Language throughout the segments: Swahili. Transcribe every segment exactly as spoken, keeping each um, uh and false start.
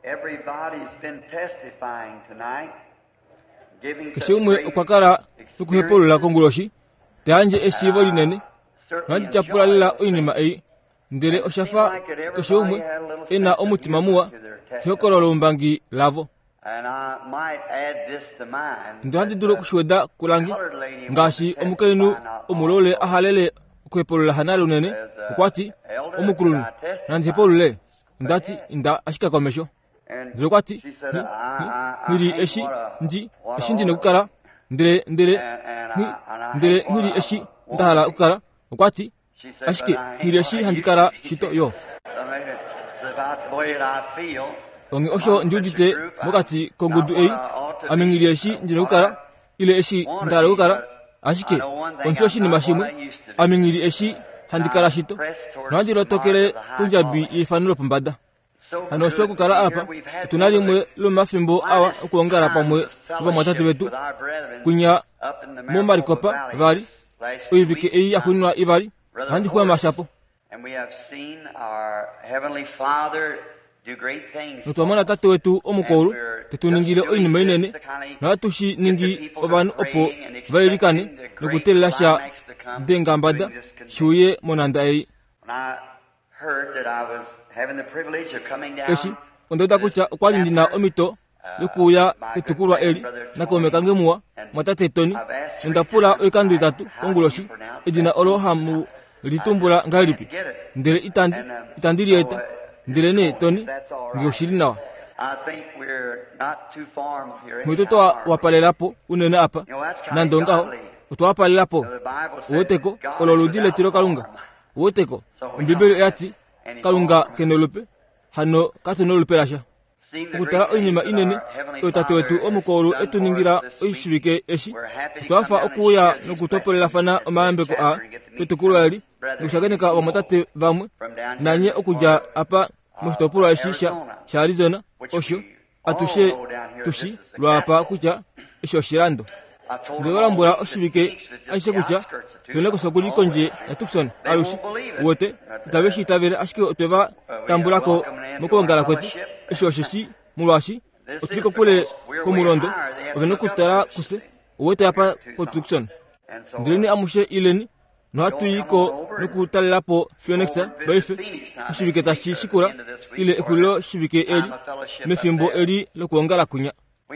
Everybody's been testifying tonight, giving kishimwe ukwakala tukuhepulula konguloshi tanje esivo linene nanti chapula lila oinima ei ndele oshafa kishimwe ina omutima muwa hyokololo mbangi lavo ndanti dulo kushweda kulangi ngashi omukainu omulole ahalele kuhepulula hanalu nene ukwati omukululu nanti hepulule ndati inda ashika komesho ndile kwati ngiri eshi ndi eshi ndi nekukala ndile ndile ndile ngiri eshi ndahala ukala ukwati ashike ngiri eshi handikala shito yo ongi osho ndiudite mokati kongudu ei ame ngiri eshi ndi nekukala ile eshi ndahala ukala ashike oncho eshi ni mashimwe ame ngiri eshi handikala shito nandilo tokele punjabi ifanulo pambada hano sho kukala apa tunali mwe lo mafimbo awa okuongala pamwe kwa mwatatu wetu kunya momari kopa vari uyivike ei akunwa ivari handi kwa mashapo nutomona tatu wetu omukolu tetuningile oinima inene natushi ningi obanu opo vairikane nukutelasha dengambada shuye monanda ei eshi ondota kucha kwali ndina omito lukuya ketukulwa eli nakomekangemua mwatate toni ndapula oikandu itatu konguloshi edina olohamu litumbula ngalipi ndele itandi itandirieta ndele ne toni ngioshilinawa mwitoto wapalelapo unene apa nandongaho utowapalelapo woteko ololudile tiro kalunga woteko mbibelo yati kalunga kenolope hano katonolope lasha ukutala oinima inene otatu wetu omukolu etuningira oishibike eshi twafa okuya nokutopolela fana omayambeko a tutukulu eli nukushageneka wamutate vamwe nanye okuja apa mushitopulwa eshisha sha Arizona osho atushe tushi lwapa kucha esho shirando ndiwalambula oshibike aishe kucha tuneko sokuliko nje na Tucson alushi wote tabeshi tabere ashike otweva tambulako mukongala kwetu esho shishi mulwashi otuliko kule komurondo ovenokutala kuse wote apa ko Tucson ndileni amushe ileni no hatuyiko nokutalelapo Phoenixa baife oshibike tashishikula ile ekulilo shibike eli mefimbo eli lokuongala kunya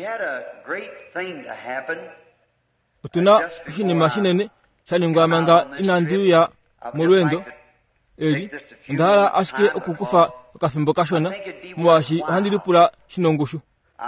otuna oshinima shinene shaningwamanga inandiu ya mulwendo eli ndahala ashike okukufa okafimbo kashona mwashi ohandilipula shinongushu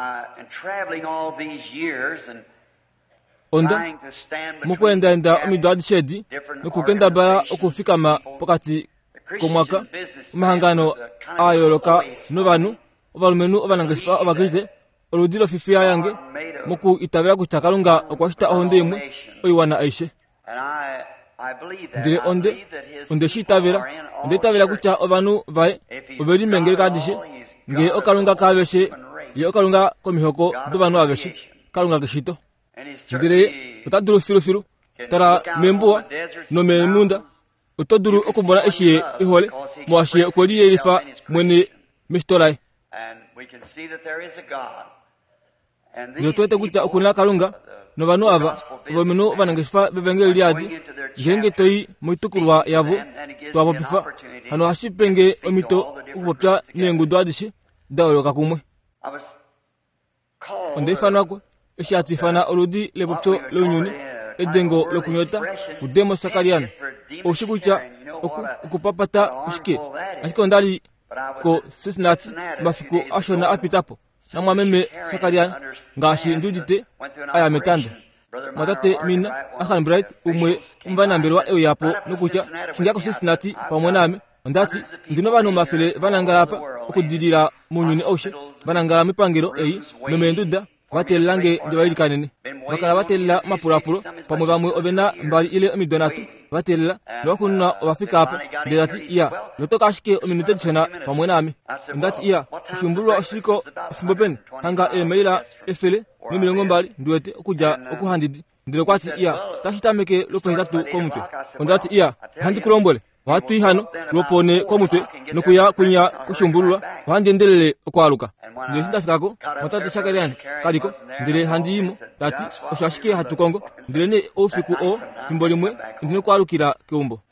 onda mukwendaenda omido adishedi nokukenda bala okufikama pokati komwaka omahangano ayoloka novanu ovalumenu ovanangeshifa ovakriste oludilo fifiya yange muku itabela kucha kalunga okwashita ohonde imwe oiwana aishe ndile onde onde shitabela onde itabela kucha ovanu vae oveli mengele kadishe nge okalunga kaveshe ye okalunga komihoko dovanu aveshe kalunga keshito ndile utaduru filu filu tara membuwa no memunda utoduru okubona eshiye ihole mwashe okoliye ilifa mwene mistolai yotote kucha okunla kalunga no vanu ava vomenu vanangeshifa bevengeli lyadi ngenge toi muitukulwa yavo twapopifa hano hashipenge omito ukupopya nengudu adishi daoloka kumwe onde ifanakwe eshi atifana oludi lepopyo leunyuni edengo lokunyota udemo sakariana oshikucha oku okupapata ushike ashike ondali ko Cincinnati mafiku ashona apitapo namwameme sakariana ngashi ndudite aya metando matate mina akan bright umwe umvanambelwa eyo yapo nokucha shinga ko Cincinnati pamwe nami ondati ndino vanu mafele vanangalapa okudidira munyuni oshe vanangala mipangiro eyi memenduda vatellange ndivailikanene vakala vatella mapulapuro pamwe vamwe ovena mbali ile omidonatu vatella nokunna ovafika apa ndilati iya notoka ashike ominutedisona pamwe nami ndati iya ushumbulwa oshiliko efimbo pene hanga emeila efele mimilongo mbali nduwete okuja okuhandidi ndile kwati iya tashitameke lopehitatu komutwe ondati iya handi kulombole watu ihano lopone kwa mutwe nukuya kunya kushumbulwa wanje ndelele okwaluka ndile sindafikako matati sakaliani kaliko ndile handiyimo tati oshashike hatukongo ndile ne ofiku o timbolimwe ndine kwalukira kiumbo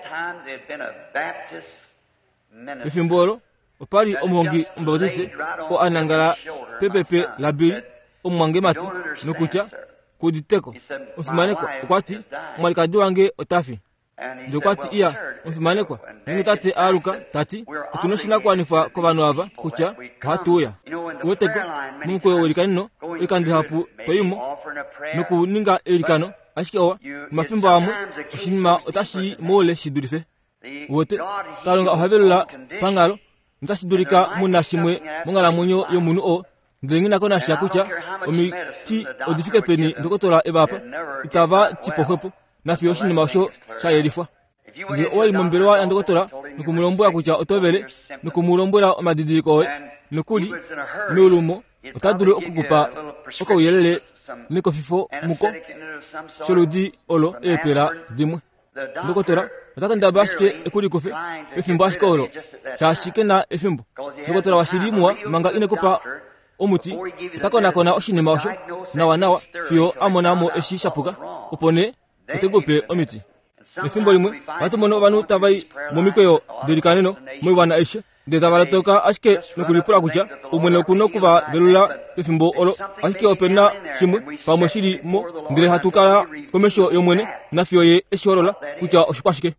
pifimbolo opali omuhongi mbawazite o anangala pepepe labiri omwange mati nukucha kuditeko ufimanekwa okwati mwalikadi wange otafi ndokwati iya ufimanekwa ninge tate aluka tati utunoshina kwanifa kwa banu aba kucha hatuya weteko mumkwe welikanino ikandi hapu toyimo nuku ninga elikano ashike owa mafimbo amwe oshima otashi mole shidurife wote kalonga ohavelula pangalo ntashidurika munashimwe mungala munyo yomunu o ndengina kona shakucha omi ti odifike peni ndokotora ebapa itava tipohepo na fiyoshi ni mausho shayelifwa nge oyi mbelewa ndokotora nukumulombola kucha otobele nukumulombola amadidiko nukuli nulumo otadulu okukupa okuyelele niko fifo muko sholudi olo epera dimwe ndokotora otakanda baske ekuli kofe efimbo askolo shashike na efimbo ndokotora washilimwa manga inekupa omuti utakona kona oshinima osho nawa nawa fiyo amonamo eshishapuka upone utegope omiti efimbo limwe batumono banu tabai momikweyo delikaneno mwiwana eshe ndetavale toka ashike nukulipula kucha umwene kuno kuva velula efimbo olo ashike opena shimwe pamwe shili mo ndile hatukala komesho yomwene na fiyo ye esholola kucha oshikwashike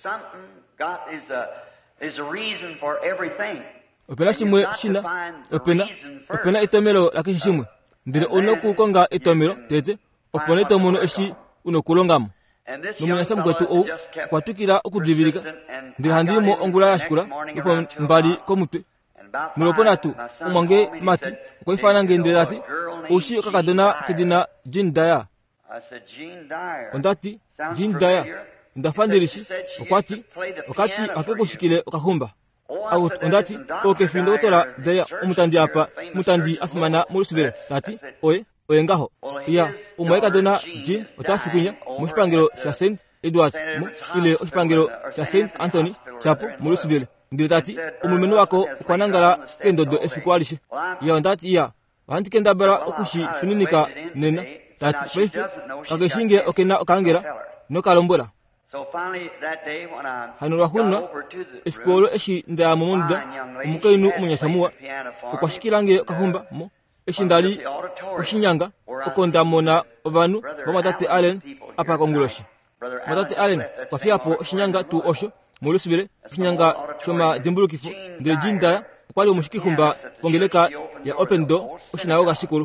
opena shimwe shina opena opena itomelo lakishi shimwe ndile onoku konga itomelo tete opone tomono eshi unokulongamo numunasa mkwetu ou kwatukila okudivilika ndile handimo ongula yashikula upo mbali komutwe mulopona tu umwange mati ukaifanange ndile ati ushi okakadona kedina Jean Dyer ondati Jean Dyer ndafandirishi okwati okati akekushikile okahumba au ondati okefindo tola Dyer umutandi apa mutandi afimana mulusivele tati oye oye ngaho iya umwaika dona Jean otafikunya mushipangelo sha Saint Edward mu ile oshipangelo sha Saint Anthony chapo mulusivele ndile tati umumenu wako ukwanangala kendodo efikwalishe iya ondati iya wanti kenda bara okushi fininika nena tati befe kageshinge okena okangera nokalombola hanura hunna efikolo eshi nda momunda umukainu umunyasamua ukwashikilange kahumba mo eshi ndali kushinyanga okonda mona ovanu bamadate Allen apa konguloshi madate Allen kwafiapo shinyanga tu osho mulusibile shinyanga choma dimbulukifo ndile Jean Dyer kwali umushikihumba kongeleka ya open door oshinayoga shikulu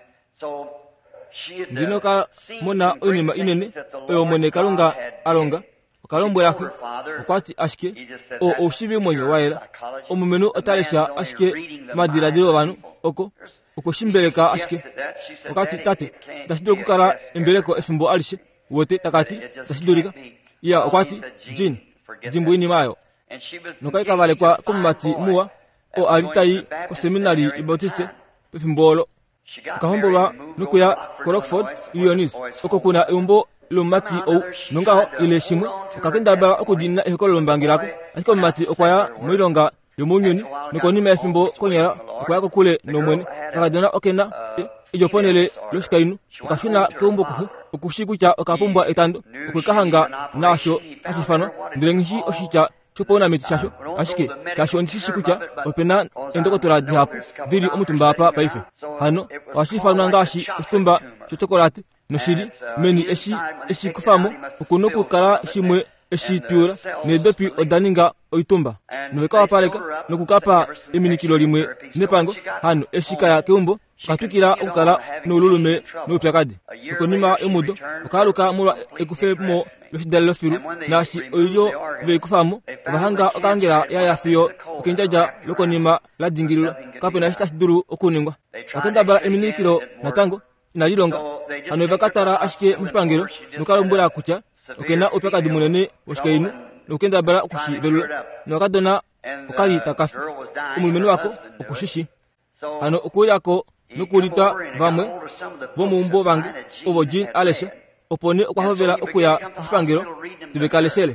ndinoka mona onima inene oyo mwene kalunga alonga kalombo yake okwati ashike o oshivi mwenye waela omumenu otalesha ashike madiradiro banu oko okoshimbeleka ashike okati tate tashido kukala embeleko efimbo alishe wote takati tashidurika iya okwati Jean dimbu ini mayo nokaika vale kwa kumati muwa o alitai ko seminari ibautiste pefimbolo kahombola nukuya Rockford Illinois oko kuna umbo lumati o nungaho ile shimwe kakenda ba okudina ehekolo mbangirako akiko mati okwaya mwilonga yomunyuni nuko nime efimbo konyera okwaya ko kule nomwene kakadona okena ijoponele loshikainu okashuna kumbo ku okushikucha okapumbwa etando okukahanga nasho asifano ndilengishi oshicha chopona mitishasho ashike chasho ndishikucha opena endokotora dihapo diri omutumba apa paife hano wasifano ngashi utumba chochokolate noshiri meni eshi eshi kufamo ukunoku kala shimwe eshi tiura nedopi odaninga oitumba nweka wapaleka nokukapa eminikilo limwe nepango hano eshika ya keumbo katukira ukala nolulume nopyakadi ukonima emudo ukaluka mulwa ekufe mo loshidalo firu nashi oyo veikufamo bahanga okangera ya yafiyo ukinjaja lokonima la dingirula kape na shitashi duru okuningwa akenda bala eminikilo natango inalilonga hano bakatara ashike mushipangiro nukalombola kucha okena opyakadi munene oshikainu nokenda bala okushi velula nokadona okali takafi umulumenu wako okushishi hano okuyako nukulita vamwe vomumbo vange ovo Jean aleshe opone okwahovela okuya kushipangiro tibekalesele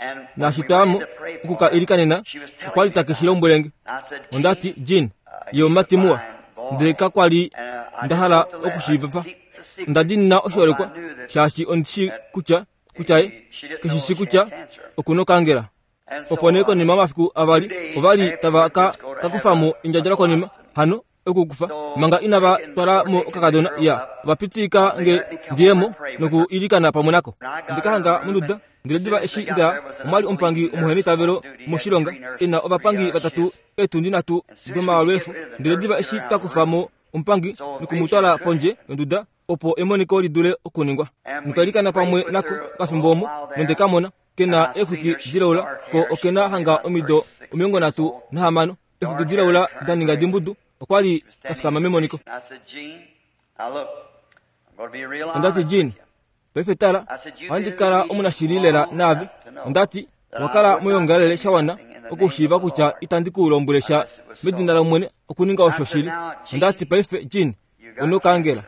na shitamo kuka ilikanena kwali takishilo mbulenge ondati jin yo matimua ndeka kwali ndahala okushivafa ndadinna oshorekwa shashi onshi kucha kuchaye kishishi kucha okuno kangera oponeko ni mama fiku avali ovali tabaka kakufamu injajala konima hano okukufa manga inaba twala mu kakadona ya bapitika nge ndiemo noku ilikana pamunako ndikahanga munduda ndilediba eshi nda umali umpangi umuheni tabelo mushilonga ina obapangi batatu etundinatu doma alwefu ndilediba eshi takufamu umpangi nukumutwala ponje nduda opo emoniko lidule okuningwa nukalikana pamwe nako kafimbomo nondekamona kena ekuki dilaula ko okena hanga omido omiongo natu na hamano ekuki dilaula daninga dimbudu okwali kafika mamemoniko ndati jin pefetala andikala omunashirilera nabi ndati wakala muyongalele shawana okushiva kucha itandikulombulesha medinala mwene okuninga oshoshili ndati pefe jin onokangela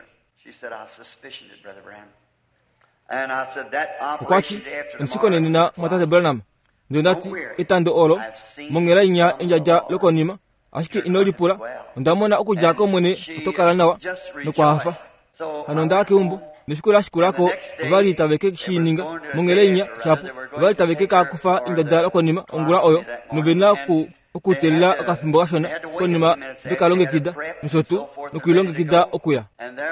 okwaki nsiko nina mwatate Branham ndati itando olo mongela inya injaja lokonima ashike inolipula ndamona okujako mwene utokala nawa nokwafa hano ndake umbu nishikula shikulako vali tabeke shininga mongela inya shapu vali tabeke kakufa injaja lokonima ongula oyo nubena ku okutelila akafimbo gashona konima bekalonge kida nsotu nokuyilonge kida okuya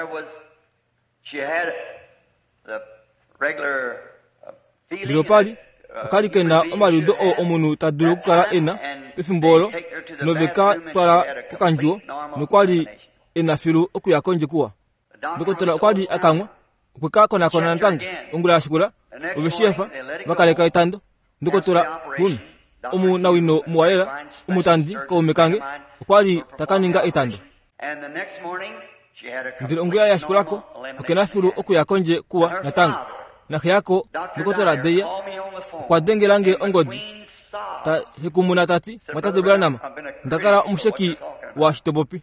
Leopali akali kena omalido o omunu tadulu kukala ena pefimbolo noveka twala kukanjuo nokwali ena filu okuya konje kuwa ndokotola kwali akamwa kweka kona kona ntanga ongula shikula obeshefa bakaleka itando ndokotola hun omu nawino muwalela umutandi ko mekange kwali takaninga itando ndilo onguya ya shikulako okena filu okuya konje kuwa natanga na khiyako ndokotola deya kwa dengelange ongodi ta hikumuna tati matate Branham ndakala umusheki wa shitobopi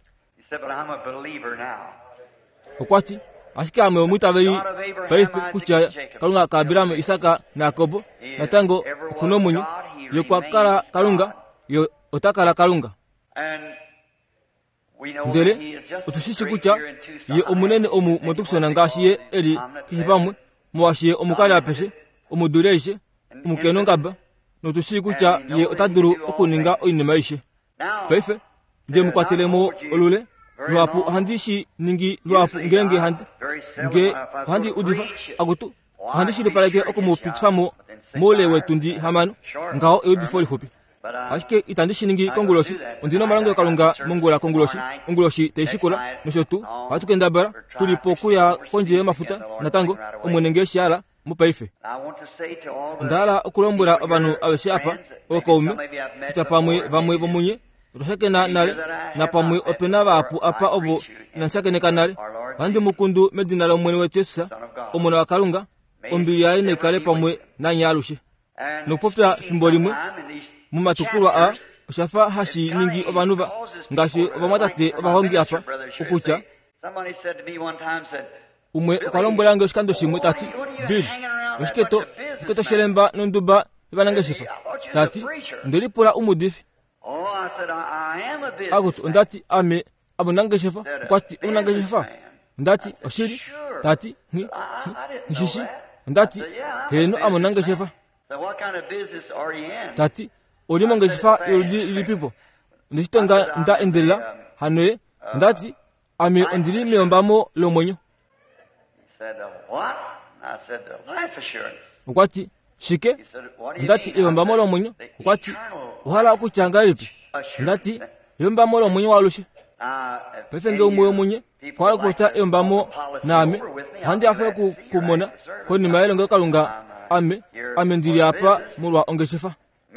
okwati ashika ame omutavei paife kuchaya kalunga kabiramu Isaka na Yakobo natango kuno munyu yo kwakala kalunga yo otakala kalunga ndele utushishi kucha ye omunene omu motukusona ngashiye eli kihipamwe mwashiye omukali apeshe omuduleishe umukeno ngaba notushi kucha ye otaduru okuninga oinema ishe paife nje mukwatelemo olule lwapu handishi ningi lwapu ngenge handi nge handi udifa agutu handishi lipaleke okumupitfamo mole wetundi hamano ngao eudifoli hupi ashike itandishi ningi konguloshi ondino malango kalunga mongula konguloshi konguloshi teishikola noshotu batukenda bara tulipokuya konje mafuta natango omwenengeshi ala mupaife ndala okulombula abantu abashapa okaume tutapamwe vamwe vomunye utoshakena nale na pamwe opena bapu apa ovo nansakene kanale bandi mukundu medina la mwene wetu Yesu omwana wa kalunga ombili yaye nekale pamwe nanyalushe nopopya fimbolimwe mumatukulwa a oshafa hashi ningi obanuva ngashi obamatate obahongi apa ukucha umwe ukalombolange oshikando shimwe tati bili oshiketo shiketo shelemba nonduba ibanange shifa tati ndilipula umudifi agutu ndati ame abunange shifa kwati unange shifa ndati oshiri tati ngi ngishishi ndati heno amunange shifa tati olimo nge shifa yodi lipipo ndishitenga nda endela hanoe ndati ame ondili meombamo lomonyo ukwati shike ndati yomba molo munyo ukwati uhala okuchanga lipi ndati yomba molo munyo walushe pefenge umwe munye kwala kucha yomba mo name handi afa ku kumona ko ni mayelo ngakalunga ame ame ndiri apa mulwa ongeshefa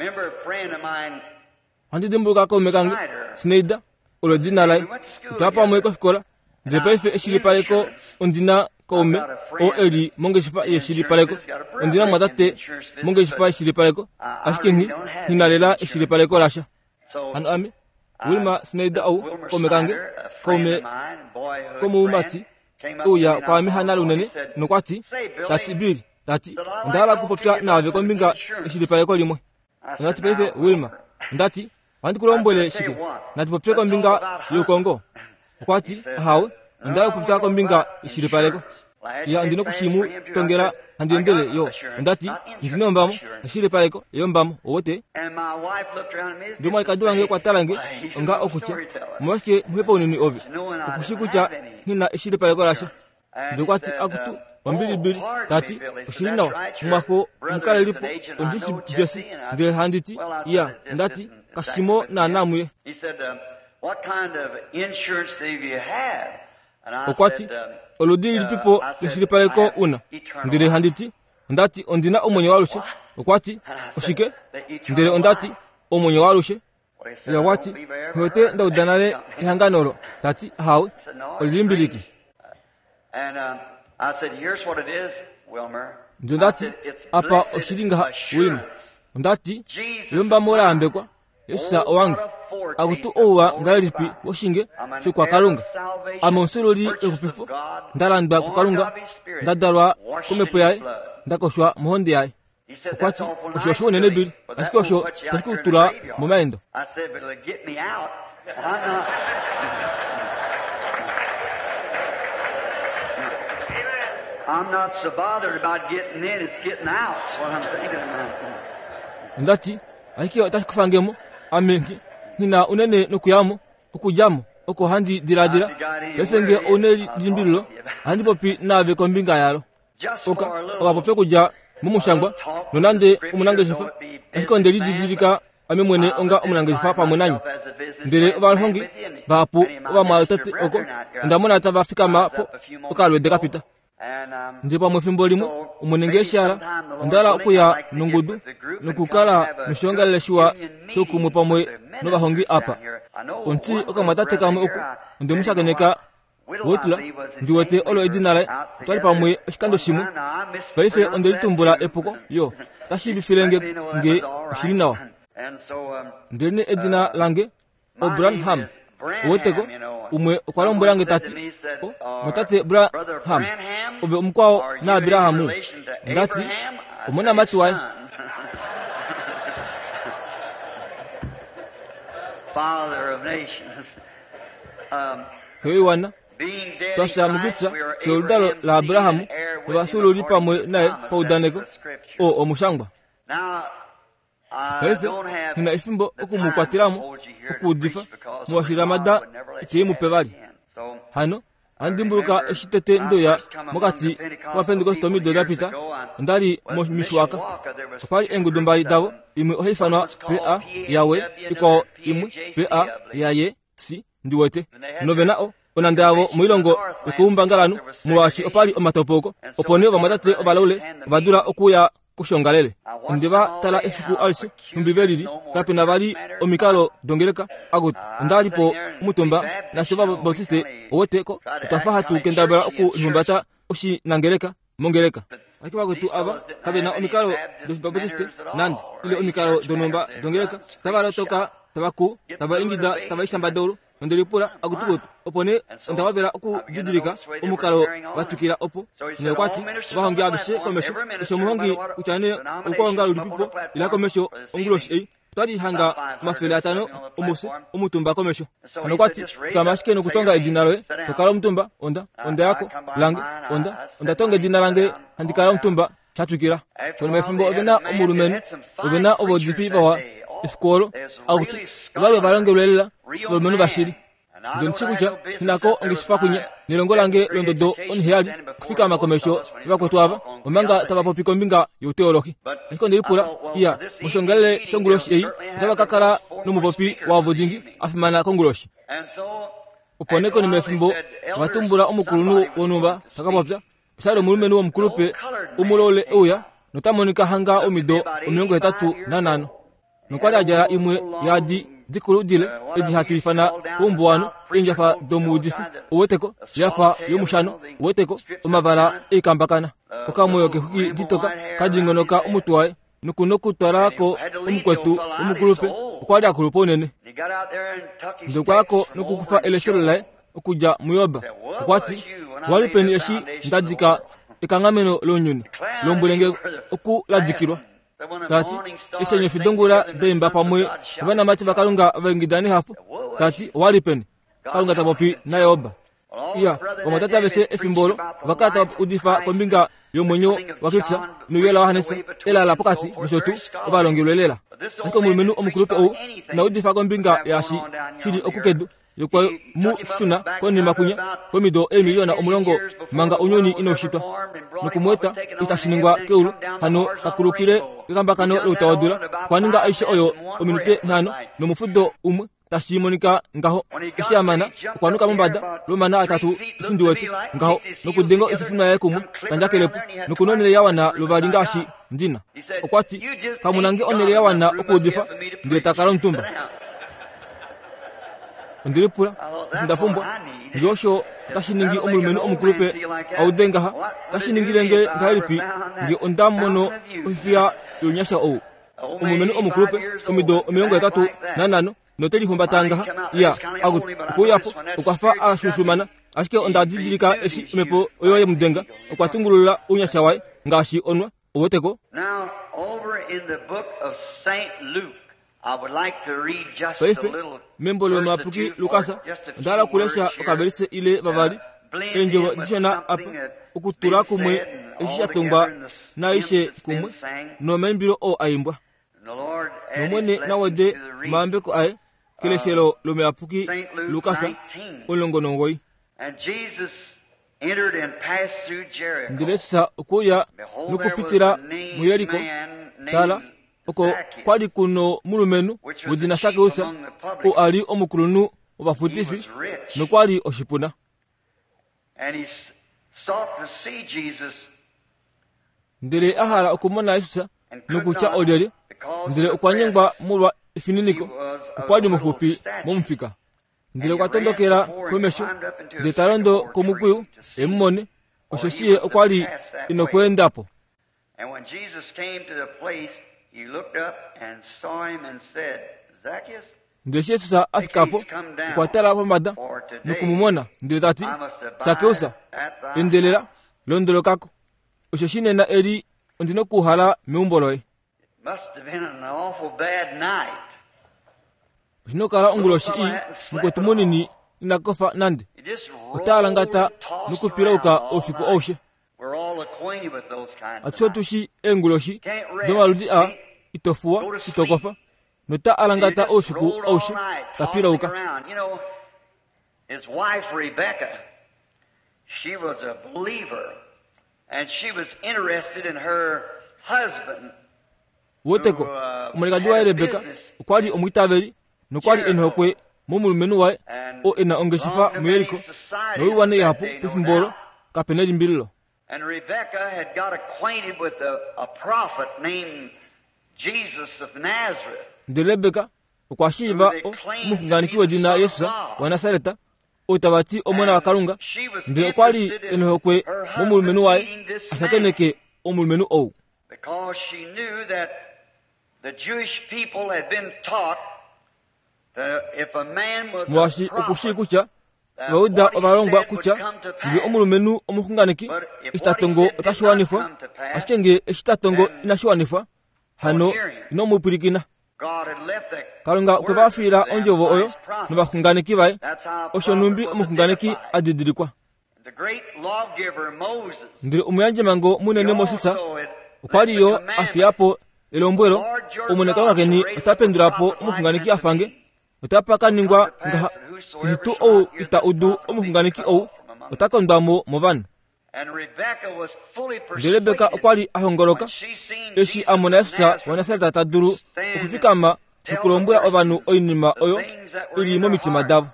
handi dimbuka ko mekange Snyder olodina lai utapa mwe ko skola depefe eshili paleko ondina kome o eli mongeshipa yeshili paleko ondina mwadate mongeshipa yeshili paleko ashike ngi hinalela yeshili paleko lasha hano ame Wilma Snyder au kome kange kome kome umati uya kwa mi hanalu nene nukwati tati bili dati ndala kupopya nave kombinga ishilipaleko limwe ndati paife Wilma ndati wandikulombwele shike ndati popya kombinga yokongo ukwati hawe ndala kupopya kombinga ishilipaleko ya ndino kushimu tongera handiendele yo ndati ndinombamo ishilipaleko yombamo owote ndimo ikadulange kwa talange nga okucha mwashike mwepo nini ovi ukushikucha hina ishilipaleko lasha ndikwati akutu wambilibili tati ushilinawa mwako mkale lipo onjisi jesi ndile handiti ya ndati kashimo na namuye okwati oludili lipipo lishilipaleko una ndile handiti ndati ondina omonyo walushe okwati oshike ndile ondati omonyo walushe ya wati hwete ndaudanale ihanganoro tati hawe olilimbiliki I said, here's what it is, Wilmer. Ndati apa oshilinga Wilmer. Ndati yomba mora ambekwa Yesu owange akutu owa ngalipi washinge shikwa kalunga amonsololi ekupifo ndalanda ku kalunga ndadalwa kumepo yaye ndakoshwa muhonde yaye okwati oshosho nene bili asiko osho takutula mumendo I said, but it'll get me out. I'm not I'm not so bothered about getting in, it's getting out. That's what I'm thinking about. Ndati aikiwa takufangemo amengi nina unene nokuyamo okujamo oko handi diradira befenge oneli dimbilo handi popi nave kombinga yalo oka obapope kuja mumushangwa nonande umunange jifa asiko ndeli didilika amemwene onga umunange jifa pamunanyi ndele balhongi bapo oba maltate oko ndamona tabafika mapo okalwe de kapita ndipo mwefimbo limwe umunengeshara ndala okuya nungudu nukukala mishongaleshiwa shokumwe pamwe nogahongi apa onti okamatate kamwe oku ndimushakeneka wotula ndiwete olo edinale twali pamwe shikando shimwe baife ondelitumbula epoko yo tashibi filenge nge shilinawa ndene edina lange Obranham wotego umwe okwalombolange tati mutate Abraham ove umkwao na Abrahamu ndati umona mati wae Father of nations. Um, kwewe wana twasha mugitsa kyoludalo la Abrahamu wabashulu lipamwe naye paudaneko o omushangwa kaife hina ifimbo okumukwatiramu okudifa muwashiramada iteyimupevali hano andimburuka eshitete ndoya mukati kwa Pentecost mido dapita ndali mishwaka pali engudumba davo imwe ohifanwa pa yawe iko imwe pa yaye si ndiwete novenao onandavo muilongo ikuumbangalanu muwashi opali omatopoko opone ovamadate ovalole vadura okuya kushongalele ndiba tala efiku alisi mbivelili kapena vali omikalo dongereka agut ndalipo mutumba na shova bautiste owoteko utafahatu kendabara oku nhumbata oshi nangereka mongereka akiwa gutu aba kabena omikalo dos bautiste nandi ile omikalo donumba dongereka tabara toka tabaku taba ingida taba isambadoro ndelipula agutugotu opone ndawavera oku didirika omukalo batukira opo nekwati bahongi abishe komesho esho muhongi kuchane ukonga lupipo ila komesho onguloshi ei twali hanga mafele atano omuse omutumba komesho nekwati kamashike no kutonga edinalo tokala mutumba onda onda yako lange onda onda tonga dinalange handikala mutumba chatukira kono mefimbo obena omurumenu obena obodifi bawa iskolo auto balo balongelela lomenu bashiri don chikucha nako ngishifa kunya nilongolange londodo onhiali kufika makomesho bakotwava omanga tabapopi kombinga yoteoloki iko ndilipula iya mushongale shonguloshi ei tabakakala numupopi wa vodingi afimana konguloshi uponeko ni mefimbo watumbula omukulunu wonumba takapopya salo mulumenu omukulupe umulole uya notamonika hanga omido omiongo etatu na nano nokwali ajara imwe yadi dikulu dile edi hatu ifana kumbuano injafa domudifu uweteko yafa yomushano uweteko umavala ikambakana okamoyo kehuki ditoka kadingonoka umutwae nukunoku twarako umukwetu umukulupe ukwali akulupo nene ndokwako nukukufa eleshorolae ukuja muyoba ukwati walipeni eshi ndadika ikangameno lonyuni lombulenge oku ladikirwa tati isenyo fidongura demba pamwe vana mati vakalunga vaingidani hafu tati walipeni kalunga tapopi na yoba iya wamatata vese efimbolo vakata udifa kombinga yomwenyo wakitsa nuyela wahanesa ela la pokati mishotu ovalongelwelela ako mulumenu omukulupe ou na udifa kombinga yashi shili okukedu yokwa mu shuna koni makunya komido emiliona omulongo manga unyoni inoshitwa nukumweta itashiningwa keulu hano kakulukile kamba kano lutawadula kwaninga aisha oyo ominute nano nomufudo umwe tashimonika ngaho ishamana kwanuka mumbada lumana atatu isindi wetu ngaho nukudengo ififuna yakumu kanjakelepu nukunonele yawana luvalinga ashi ndina okwati kamunange onele yawana okudifa ndiye takala ntumba ndiripula sindapumbwa ndiosho tashiningi omulumenu omukulupe audengaha tashiningilenge ngailipi ngi ondamono ofia yonyasha ou omulumenu omukulupe omido omilongo etatu nanano noteli humbatangaha ya agut kuyapo ukwafa ashusumana ashike ondadidilika eshi mepo oyoye mudenga ukwatungulula unyasha wae ngashi onwa owoteko. Now over in the book of Saint Luke I would like to read just a little membolo mapuki lukasa ndala kulesha okaberise ile vavali enjo dishana apa ukutura kumwe ishatumba na ishe kumwe no membiro o aimbwa nomwene nawode mambe ko ai kileshelo lo mapuki lukasa olongonongoi and Jesus entered and passed through Jericho. Ndilesa ukuya nukupitira muyeriko tala oko kwali kuno mulumenu udina sake usa o ali omukulunu obafutifi nokwali oshipuna and he sought to see Jesus. Ndile ahala okumona Yesusa nukucha odeli ndile ukwanyengwa mulwa ifininiko ukwali mufupi mumfika ndile kwatondokera kwemesho ndetarondo komukuyu emumone osheshiye okwali inokwendapo. And when Jesus came to the place he looked up and saw him and said, Zacchaeus, ndile Yesusa afikapo kwatala pamada nukumumona ndile tati Sakeusa endelela londolo kako osheshine na eri ondinokuhala miumboloye. Must have been an awful bad night. Shinokala onguloshi i mukotumonini inakofa nande otala ngata nukupilauka ofiku oshe We're all acquainted with those kinds of atsotushi enguloshi domaludi a itofuwa itokofa nota alangata ofiku oshe tapilauka. You know, his wife Rebecca, she was a believer and she was interested in her husband. Woteko umaligadu wa Rebeka ukwali omwitaveri nokwali enhokwe mumulumenu wae o ena ongeshifa muyeriko nowiwane yapo pefimbolo kapeneli mbililo. And Rebecca had got acquainted with a, a prophet named Jesus of Nazareth. Ndi Rebeka ukwashiva umukunganikiwe dina Yesusa wa Nasareta utabati omwana wa kalunga ndi kwali enhokwe mumulumenu wae asakeneke omulumenu ou. Because she knew that the Jewish people had been taught that if a man was mwashi okushi kucha wauda obalongwa kucha ndi omulumenu omukunganiki ishitatongo otashwanifwa ashikenge ishitatongo inashwanifwa hano inomupirikina kalunga kwebafira onjovo oyo nibakunganiki bae oshonumbi omukunganiki adidirikwa ndi umuyanjemango munene Mosisa ukwaliyo afiapo elombwelo omunekalonga keni otapendulapo omukunganiki afange otapakaningwa ngaha kihitu ou ita udu omukunganiki ou otakondwamo movanu. Ndi Rebeka okwali ahongoloka eshi amona Yesusa wa Nasareta taduru okufikama nukulombwela ovanu oinima oyo ili momitima davo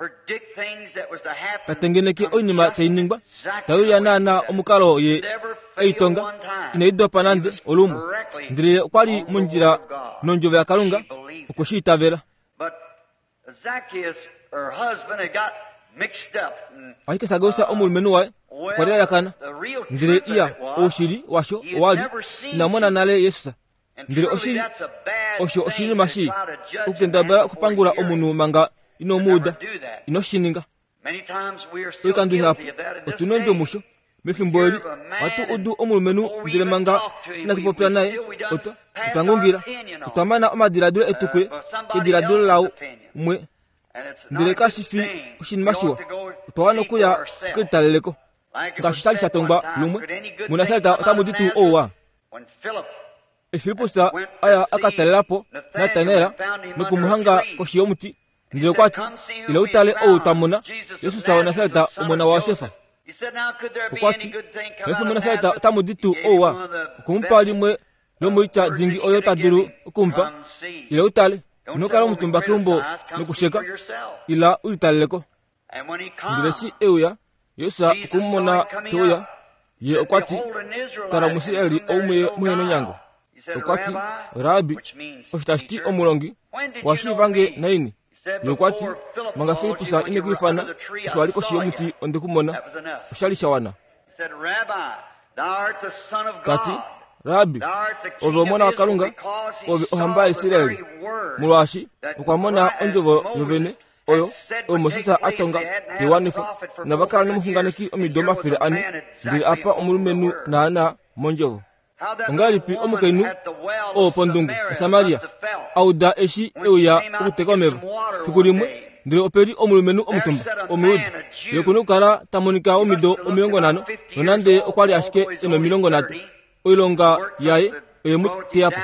tatengeneke oinima teiningwa tayuya nana omukalo ye eitonga inaidopa nande olumwe ndile kwali munjira nonjove ya kalunga okushitavela. Ahike Sakeusa omulumenu wae kwalela yakana ndile iya oshili washo wali namona nale Yesusa ndile oshili osho oshili mashi ukendabela kupangula omunu manga inomuda inoshininga ikandu hapo otunonjo musho mefimboeli watu udu omulumenu ndile manga natupopya naye oto utangungira utamana omadiradule etukwe kediradule lawo mwe ndile kashifi ushinmashiwa utwana kuya kukitaleleko ngashisali satongba lumwe munasalita tamuditu owa Filipusa aya akatalelapo Natanela nokumuhanga koshi yomuti ndile kwati ile utale ou tamuna Yesu sawa nasalita umona wa Yosefa kwati Yesu nasalita tamuditu owa kumpa limwe lomuicha dingi oyo taduru kumpa ile utale nokala mutumba kumbo nokusheka ila ulitaleleko ndile si euya Yesu kumona toya ye okwati taramusi eli omwe mweno nyango okwati rabi oshitashiti omulongi washivange naini yokwati manga Filipusa inegifana swali shiyo muti onde kumona ushalisha wana tati rabi ove omwana wa kalunga ove ohamba Isiraeli mulwashi ukwamona onjovo yovene oyo omosisa atonga tiwanifa na bakala numuhunganiki omidoma fere ani ndiri apa omulumenu naana monjovo ngalipi omukainu o pondungu Samaria auda eshi euya utekomeva tukulimwe ndiri operi omulumenu omutumba omuyuda yokuno kala tamonika omido omilongo nano nonande okwali ashike eno milongo natu oilonga yaye eyemuti tiapo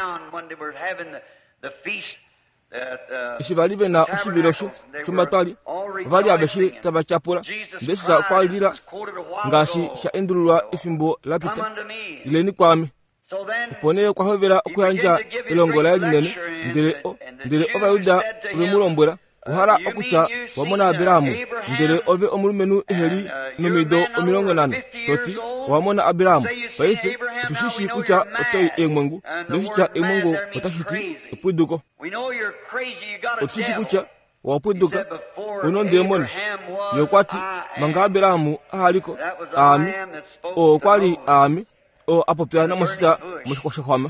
ishivalive na oshivilosho chumatwali vali abeshi tabachapula mbesa kwalira ngashi sha endulwa ifimbo lapita ileni kwame upone kwa hovera okuyanja ilongola yalinene ndire o ndire ovayuda ulimulombwera kuhala okucha wamona Abiramu ndire ove omulumenu eheli numido omilongo nano toti wamona Abiramu paife tushishi kucha otoi emwengu ndoshicha emwengu otashiti epuduko otushishi kucha wapuduka uno ndemona yokwati manga Abiramu ahaliko ami o kwali ami o apopya na mosisa mushikoshokoma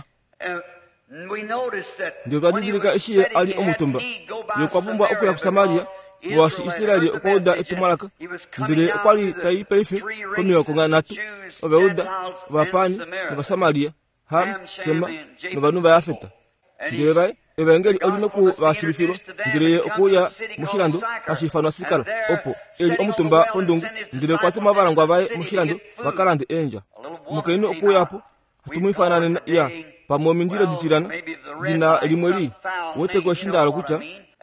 ndio badidilika ishiye ali omutumba yokwabumba okuya ku Samaria washi Isiraeli okwauda etumalaka ndile kwali tai paife komiyo konganatu oveuda vapani nova Samaria Ham Sema nova nuva Yafeta ndile vai evangeli olinoku vashibifiro ndile okuya mushilando ashifanwa sikalo opo eli omutumba ondungu ndile kwatuma valangwa vai mushilando vakalande enja mukaino okuyapo hatumuifanane ya pamomi ndilo ditirana dina limweli wote kwa shindalo kucha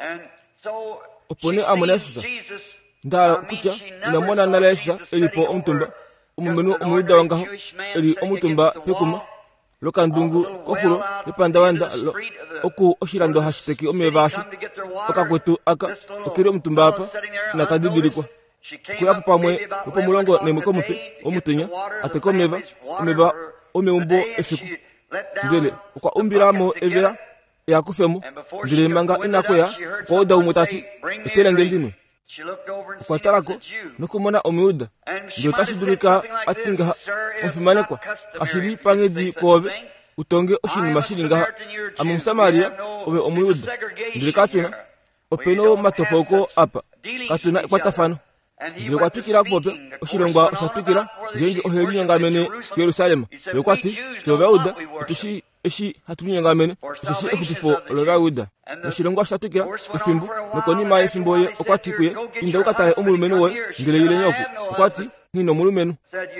opone amona Yesusa ndalo kucha inamona nala Yesusa elipo omutumba omumenu omuyuda wangaho eli omutumba pekuma lokandungu kokulo ipanda wanda oku oshilando hashiteki omevashu okakwetu aka okiri omutumba apa nakadidirikwa kuyapo pamwe opo mulongo nemukomute omutenya atekomeva omeva omeumbo efiku ndele kwa umbiramo evera yakufemo ndele manga inakoya kwa oda umutati itelenge ndino kwa tarako nukumona omuyuda ndio tashidurika atinga ofimanekwa ashiri pangedi kove utonge oshini mashiringa amu Samaria ove omuyuda ndele katuna openo matopoko apa katuna kwatafano ndile kwatukira kupope oshilongwa oshatukira ngengi oheli nyangamene Yerusalema lekwati kyovauda tushi eshi hatunyanga eshi ekupifo lovauda oshilongwa oshatukira ifimbo nokonima ifimbo ye okwatikuye inda ukataye omulumenu we ndile yile nyoku okwati hino mulumenu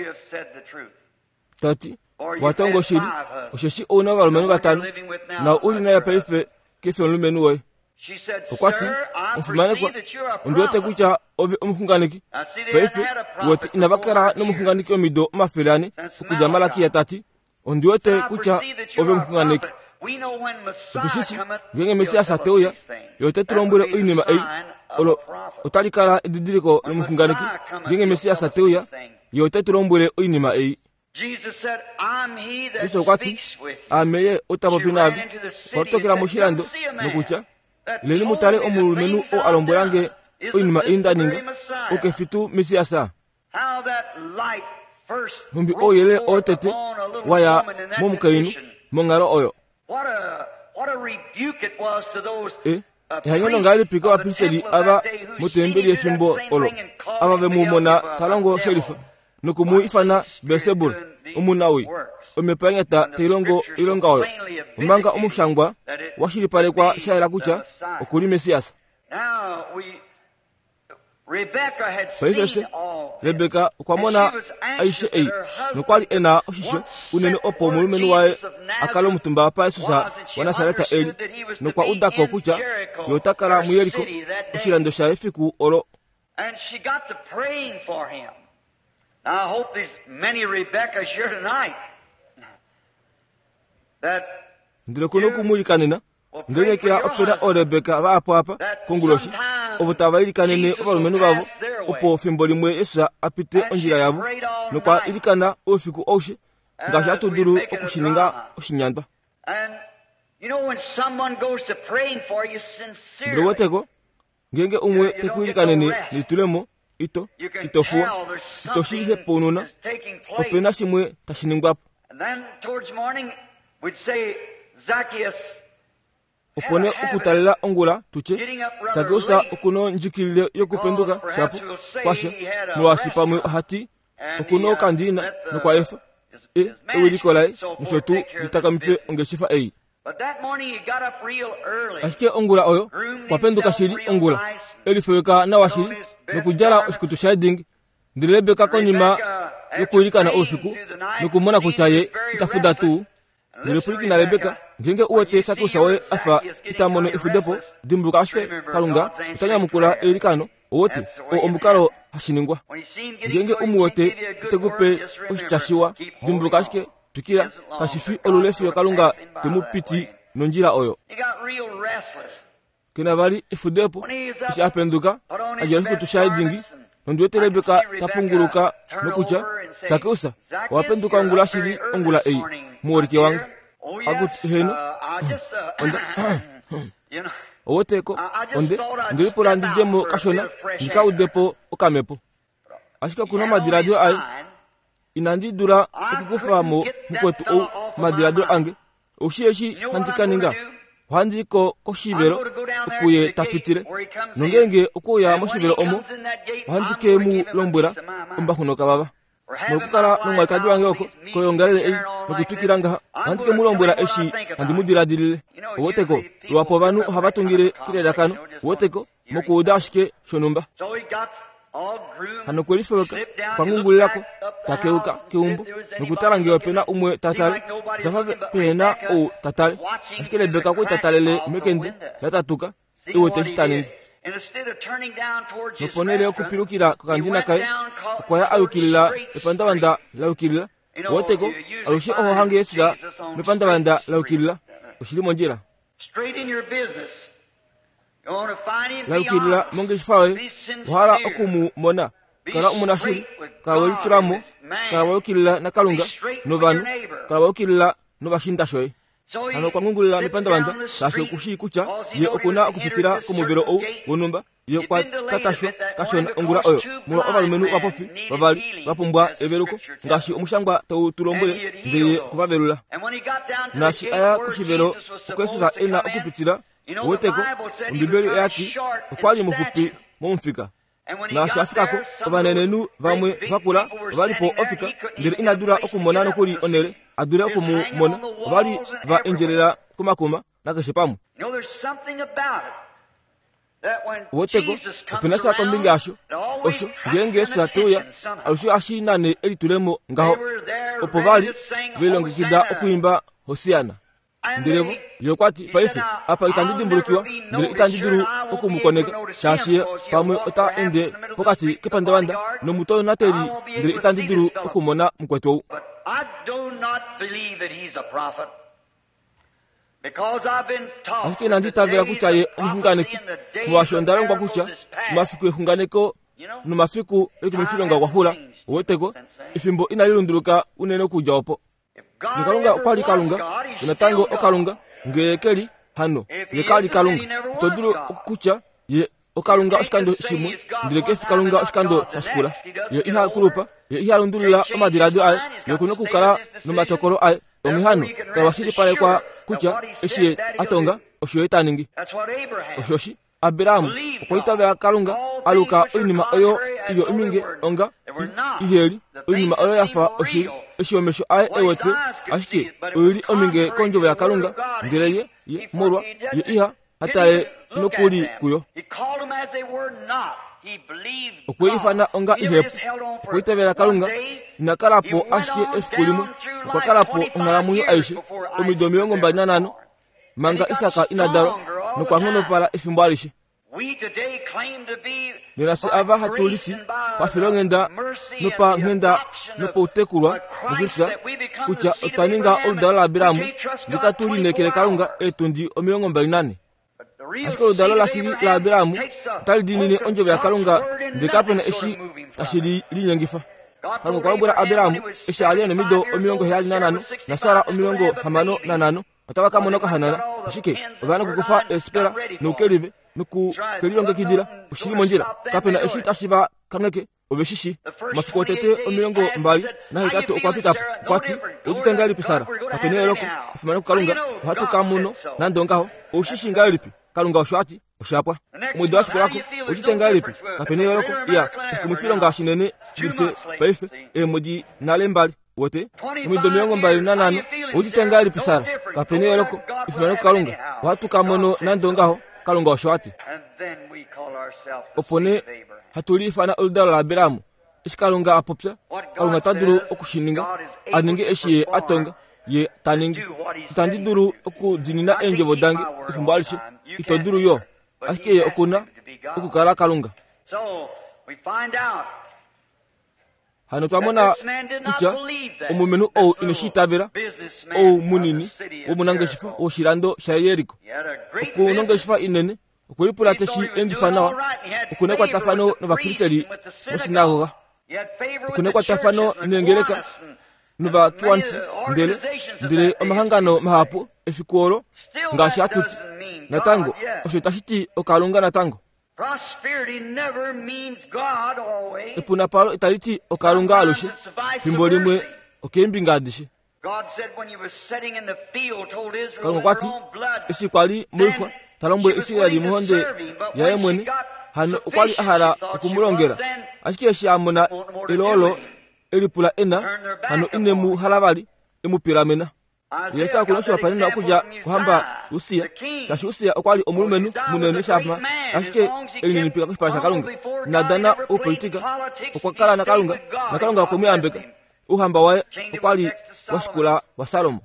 tati watongo shiri osheshi ona valumenu vatano na uli na ya paife kisi omulumenu we okwati mfumanekwa ndiote kucha ove omuhunganiki paife wote inavakara nomuhunganiki omido mafelani okuja malaki ya tati ondiote kucha ove omuhunganiki otushisi ngenge Mesia sateuya yote tulombwele oinima ei olo otalikala edidiriko nomuhunganiki ngenge Mesia sateuya yote tulombwele oinima ei Yesu okwati ameye otapopinavi kwatokela mushilando nokucha leli mutale omulumenu o alombolange oinima indaninga okefitu Mesiasa humbi oyele otete waya momukainu mongaro oyo e yanyono ngali pika apisteli ava mutembeli efimbo olo ava vemumona talongo sherifa nukumu ifana Beelzebul umunawi umepangeta tilongo ilonga oyo umanga umushangwa washiri pale kwa shaira kucha okuli Mesiasa. Paitese Rebeka ukwamona aishe ei nukwali ena oshisho unene opo mulumenu wae akalo mutumba pa Yesusa wana sareta eli nukwa udako kucha yotakala mu Yeriko ushirando sha efiku oro. And she got to praying for him. Now I hope there's many Rebeccas here tonight that ndile kuno kumuyikanina ndilekera opera o Rebeka vapo apa konguloshi obutavaikanene obalumenu bavo opo fimbo limwe Yesusa apite onjira yavo nokwa ilikana ofiku oshe ngashi atuduru okushininga oshinyandwa. And you know when someone goes to praying for you sincerely, ndilowoteko ngenge umwe tekuilikanene nitulemo ito itofuwa itoshihe ponuna opena shimwe tashiningwapo. And then towards morning we'd say Zacchaeus opone ukutalela ongula tuche Zacchaeus okuno njikilile yokupenduka shapo kwasha nuwasi pamwe hati okuno kandina nokwa efa e ewilikolai mshotu litakamitwe ongeshifa ei. But that morning he got up real early. Asike ongula oyo kwapenduka shiri ongula elifeweka na washiri nokujara osikutu shading ndirebeka konima yokuilikana ofiku nokumona kuchaye itafuda tu ndirepuliki na Rebeka ngenge uwete Sakusa we afa itamone ifudepo dimbuka ashike kalunga utanyamukula elikano owote o omukalo hashiningwa ngenge umuwote itegupe oshichashiwa dimbuka ashike pikira kashifi olulefi ya kalunga temupiti nonjira oyo. Kena bali ifudepo isi apenduka ajarifu tushahidingi nonduwete Rebeka tapunguluka nokucha Sakusa wapenduka ongula shiri ongula ei muorike wangu agut heno onda owoteko onde ndilipula ndijemo kashona ndikaudepo okamepo ashika kuna madiradio ai inandidura okukufamo mukwetu ou madiradio ange oshiyeshi handikaninga handiko koshivero okuye tapitire nongenge okuya moshivero omo handike mu lombwera ombahunoka baba nokukala nomwaikadi wange oko koyongalele ei nokutukiranga handike mulombwera eshi handimudiradilile owoteko lwapo banu habatungire kilelakano owoteko mokuudashike shonumba hano kwelifeweka kwangungulilako takeuka keumbu nokutalangiwa pena umwe tatale zafa pena o tatale ashike Rebeka ko tatalele mekendi latatuka iwote shitaningi noponele okupilukila kakandina kae kwaya ayukilila epandawanda laukilila woteko alushi oho hange Yesusa mepandawanda laukilila oshilimo njira laukilila mongeshifawe uhala okumu mona kala umunashiri kala walituramo kala walukilila na kalunga novanu kala walukilila novashindashoye hano kwangungulila mipandawanda kasi okushi kucha ye okuna okupitira kumuvero ou wonumba ye kwa tatashwa kashona ongula oyo mulo obalumenu wapofi bavali bapumbwa everuko ngashi omushangwa tau tulombole ndiye kuvavelula nashi aya kushivero okwesuza ena okupitira woteko mbibeli yaki okwali mukupi momfika nashi afikako obanenenu vamwe vakula valipo ofika ndiri inadura okumona nokuli onere adure okumumona vali va enjelela kumakuma nakeshepamu woteko opinasa kombinga asho osho ngenge Yesu atuya alusho ashinane elitulemo ngaho opo vali velongekida okuimba Hosiana ndirevo yokwati paife apa itandidimbulukiwa ndire itandiduru okumukoneka chashiye pamwe ota ende pokati kepandawanda nomuto nateri ndire itandiduru okumona mkwetu. Asike nanditavera kuchaye nhunganeki mwashondara ngwa kucha mafiku hunganeko numafiku ekumifilonga wahula woteko ifimbo inalilunduluka unene kuja opo Nikalunga kwali kalunga unatango okalunga ngekeli hano yekali kalunga toduru kucha ye okalunga oshikando shimu ndirekefi kalunga oshikando shashikula ye iha kurupa ye iha lundulila omadirado ay yokuno kukala numatokolo ay omihano kawashiri pale kwa kucha eshiye atonga oshiye taningi oshoshi Abiramu okoitavera kalunga aluka oinima oyo iyo iminge onga iheri onyuma oyo yafa oshiri eshomesho aye ewote ashike ori ominge konjo ya kalunga ndireye ye morwa ye iha hataye nokuri kuyo okwifana onga ihepu kwitebera kalunga nakalapo ashike esikulimu kwa kalapo ongalamunyo aishe omido milongo mbali na nano manga isaka inadaro nokwangono pala efimbwalishe nirasi ava hatuliti pafilo ngenda nupa ngenda nupa utekurwa nukutsa kucha otwaninga oludalo la Abiramu likatuli nekele kalunga etundi omilongo mbali nane ashiko oludalo la siri la Abiramu tali dinine onjove ya kalunga ndikapena eshi ashiri linyangifa kalunga kwa lubura Abiramu eshi aliene mido omilongo heyali na nano na Sara omilongo hamano na nano pataba kama noka hanana ashike obana kukufa espera nukelive nuku kelilonge kidira ushiri monjira kapena eshi tashiva kangeke obeshishi mafukotete omilongo mbali na hitato okwapita kwati utitengali pisara kapena eloko ifumana kalunga hatu kamuno na ndongaho ushishi ngalipi kalunga oshwati oshapwa mwido washikulako utitengali pi kapena eloko ya kumufilo ngashinene bise paife e mudi nalembali wote mwido milongo mbali na nano utitengali pisara kapena eloko ifumana kalunga hatu kamuno na ndongaho kalunga oshwati opone hatuli fana oludalo la Abiramu iskalunga apopya kalunga taduru okushininga aninge eshiye atonga ye taningi tandiduru okudinina enjovo dangi ifumbalishe itoduru yo ashike okuna okukala kalunga hano twamona kucha omumenu ou ineshitabira ou munini omunangeshifa oshirando sha Yeriko okunongeshifa inene okulipula teshi endifanawa okunekwa tafano nova kristeri musinagoga okunekwa tafano nengereka nova kiwansi ndele ndile omahangano mahapu efikuoro ngashi atuti natango osho tashiti okalunga natango epuna palo italiti okalunga aloshe fimbo limwe okembingadishe kalunga kwati esi kwali mwikwa talombo Isirayeli muhonde yaye mweni hano ukwali ahara okumulongera ashike shamuna ilolo elipula ena hano inemu halabali emupiramena yesa kunosho panena okuja kuhamba Usia tashi Usia ukwali omulumenu munene shapma ashike elinipika kushipasha kalunga nadana opolitika okwakala na kalunga na kalunga komyambeka uhamba wae ukwali washikula wa Salomo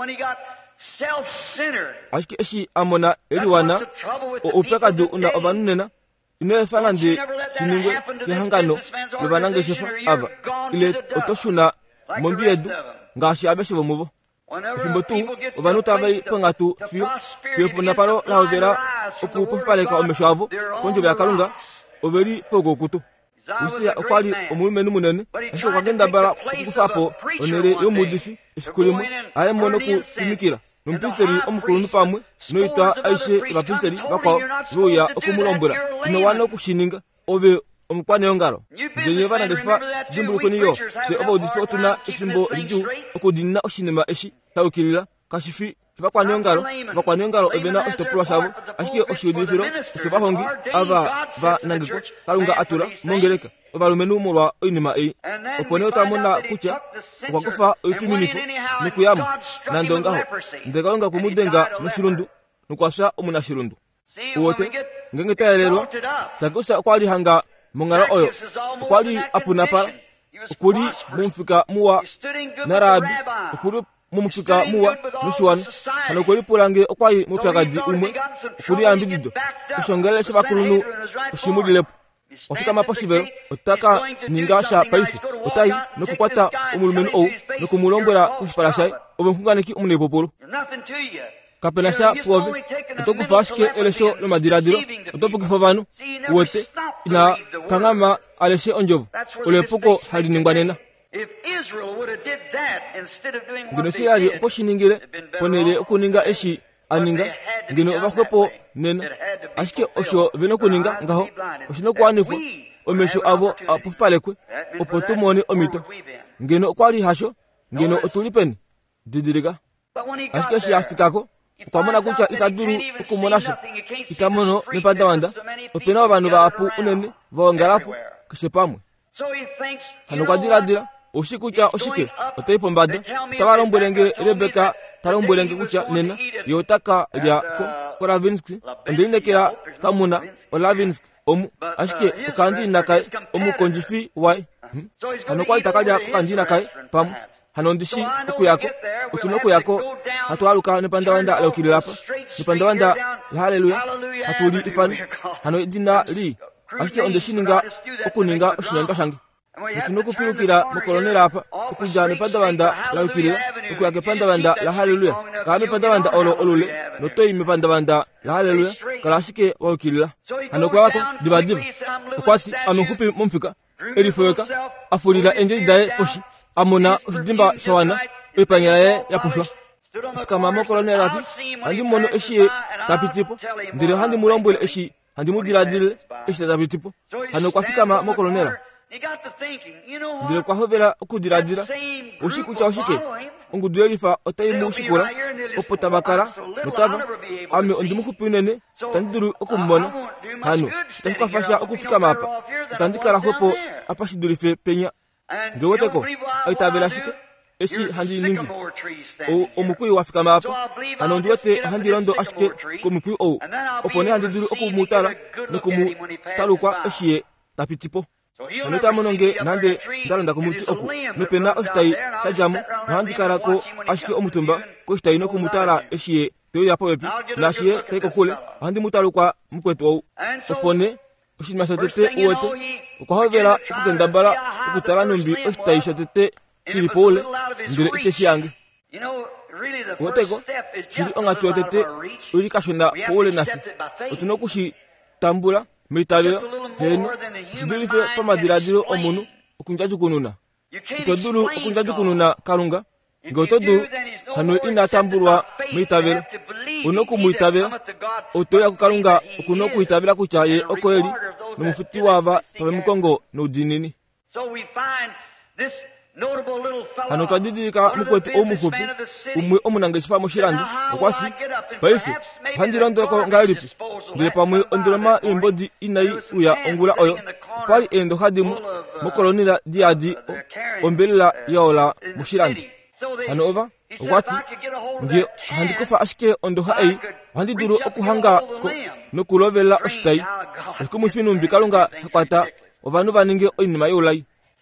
ashike eshi amona eliwana upekadu una ovanunena inefana ndi siningwe kihangano lubanange shefa ava ile otoshuna mombiedu ngashi abeshivo muvo ifimbo tu ovanuta vai pangatu fio fio puna palo la overa oku pofipaleka omeshwavo konjo vya kalunga overi pogo kutu Usia okwali omulumenu munene ashike kwagenda bala okukufapo onere yomudifi ifikulimu aye mono ku timikira numpisteri omukulu pamwe noita aishe bapisteri bakwa ruya okumulombura no wana okushininga ove omukwane yongalo ndenye bana ngesfa dimbulu koniyo se ovo difotuna ifimbo liju okudinna oshinema eshi tawukirira kashifi bakwane yongalo bakwane yongalo ebena ostopulwa sabo ashike oshudifiro se bahongi ava va nangiko kalunga atura mongereka ovalumenu mulwa oinima ei opone otamona kucha okwakufa oituminifo nikuyamu na ndongaho ndekalunga kumudenga nushirundu nukwasha omunashirundu uwote ngenge tayelelwa sakusa okwali hanga mongala oyo okwali apuna pala okuli mumfika muwa narabi okuli mumfika muwa nushuwanu hano kweli pulange okwali mupyakadi umwe okuli ambidido oshongele shibakulunu oshimudilepo ofika maposhivero otaka ningasha paife otai nokukwata omulumenu ou nokumulombwera kushipalashaye ovenkunganeki omunepopolo kapenasha puove otokufa ashike elesho lomadiradiro otopukifo vanu uwete ina kangama aleshe onjovu olepuko haliningwanena ngino siyali okoshiningile ponele okuninga eshi aninga ngino ovakwepo nena ashike osho veno kuninga ngaho oshino kwanifu omesho avo apufipalekwe opo tumone omito ngino okwali hasho ngino otulipeni didiriga ashike shi afikako ukwamona kucha itaduru okumonasho itamono nipadawanda opena abantu baapu unene vaongalapo kishepamwe hano kwadiradira ushikucha ushike otaipombada tawarombwelenge Rebeka tarombwelenge kucha nena yotaka lya ko Koravinski ndinekera kamuna Olavinski omu ashike ukandina kai omu konjifi wai hano kwa itakaja kukandina kai pamu hano ndishi uku yako utunoko yako hatuaruka nipanda wanda laukili lapa nipanda wanda la haleluya hatuli ifani hano idina li ashike ondeshininga okuninga oshinyanda shangi utunoko pirukira mukolonera apa ukuja nipanda wanda laukili uku yake panda wanda la haleluya kame panda wanda olo olule notoi mipanda wanda la haleluya kalashike waukili hano kwa wako dibadiva kwati anukupi mumfika erifoyoka afurira enje dae poshi amona usdimba shawana epanyalaye yapushwa kama mokolonera ati andi mono eshi tapitipo ndire handi mulombwele eshi handi mudiradile eshi tapitipo hano kwafika ma mokolonera ndire kwa hovera okudiradira ushikucha ushike ongudwelifa otaimu ushikura opotabakara mutava ame ondimukupinene tandiduru okummona hano takafasha okufika mapa tandikara hopo apashidurife penya ngewoteko aitabela shike eshi handi ningi o omukui wafika mapa hano ndiyote handi rondo ashike komukui o opone handi duru okumutara nokumu talukwa eshi tapitipo hano tamononge nande ndalanda kumuti oku nopena oshitai sajamo handi karako ashike omutumba ko shitai nokumutara eshi teo yapo wepi nashiye taiko kule handi mutalukwa mukwetu o opone oshima shatete uwete ukahovera ukukendabala ukutara numbi oshitai shatete shilipole ndire iteshi yange woteko shili ongatuwetete uri kashona pole nasi utunokushi tambula mitaleo heno shidurife pamadiradiro omunu okunjajukununa itodulu okunjajukununa kalunga ngotodu hano ina tambulwa mitabela unoku muitabela otoya kukalunga ukunoku itabela kuchaye okoeli nomufiti wava pawe mukongo nudinini hano twadidika mukweti omuhupi umwe omunangeshifa mushirandi okwati paife pandirondoko ngailipi ndire pamwe ondiroma imbodi inai uya ongula oyo pali endo hadimu mukolonira diadi ombelela yaola mushirandi hano ova okwati nge handikufa ashike ondoha ei handiduru okuhanga ko nokulovela oshitai okumufinu kalunga hakwata ovanu vaninge oinima yolai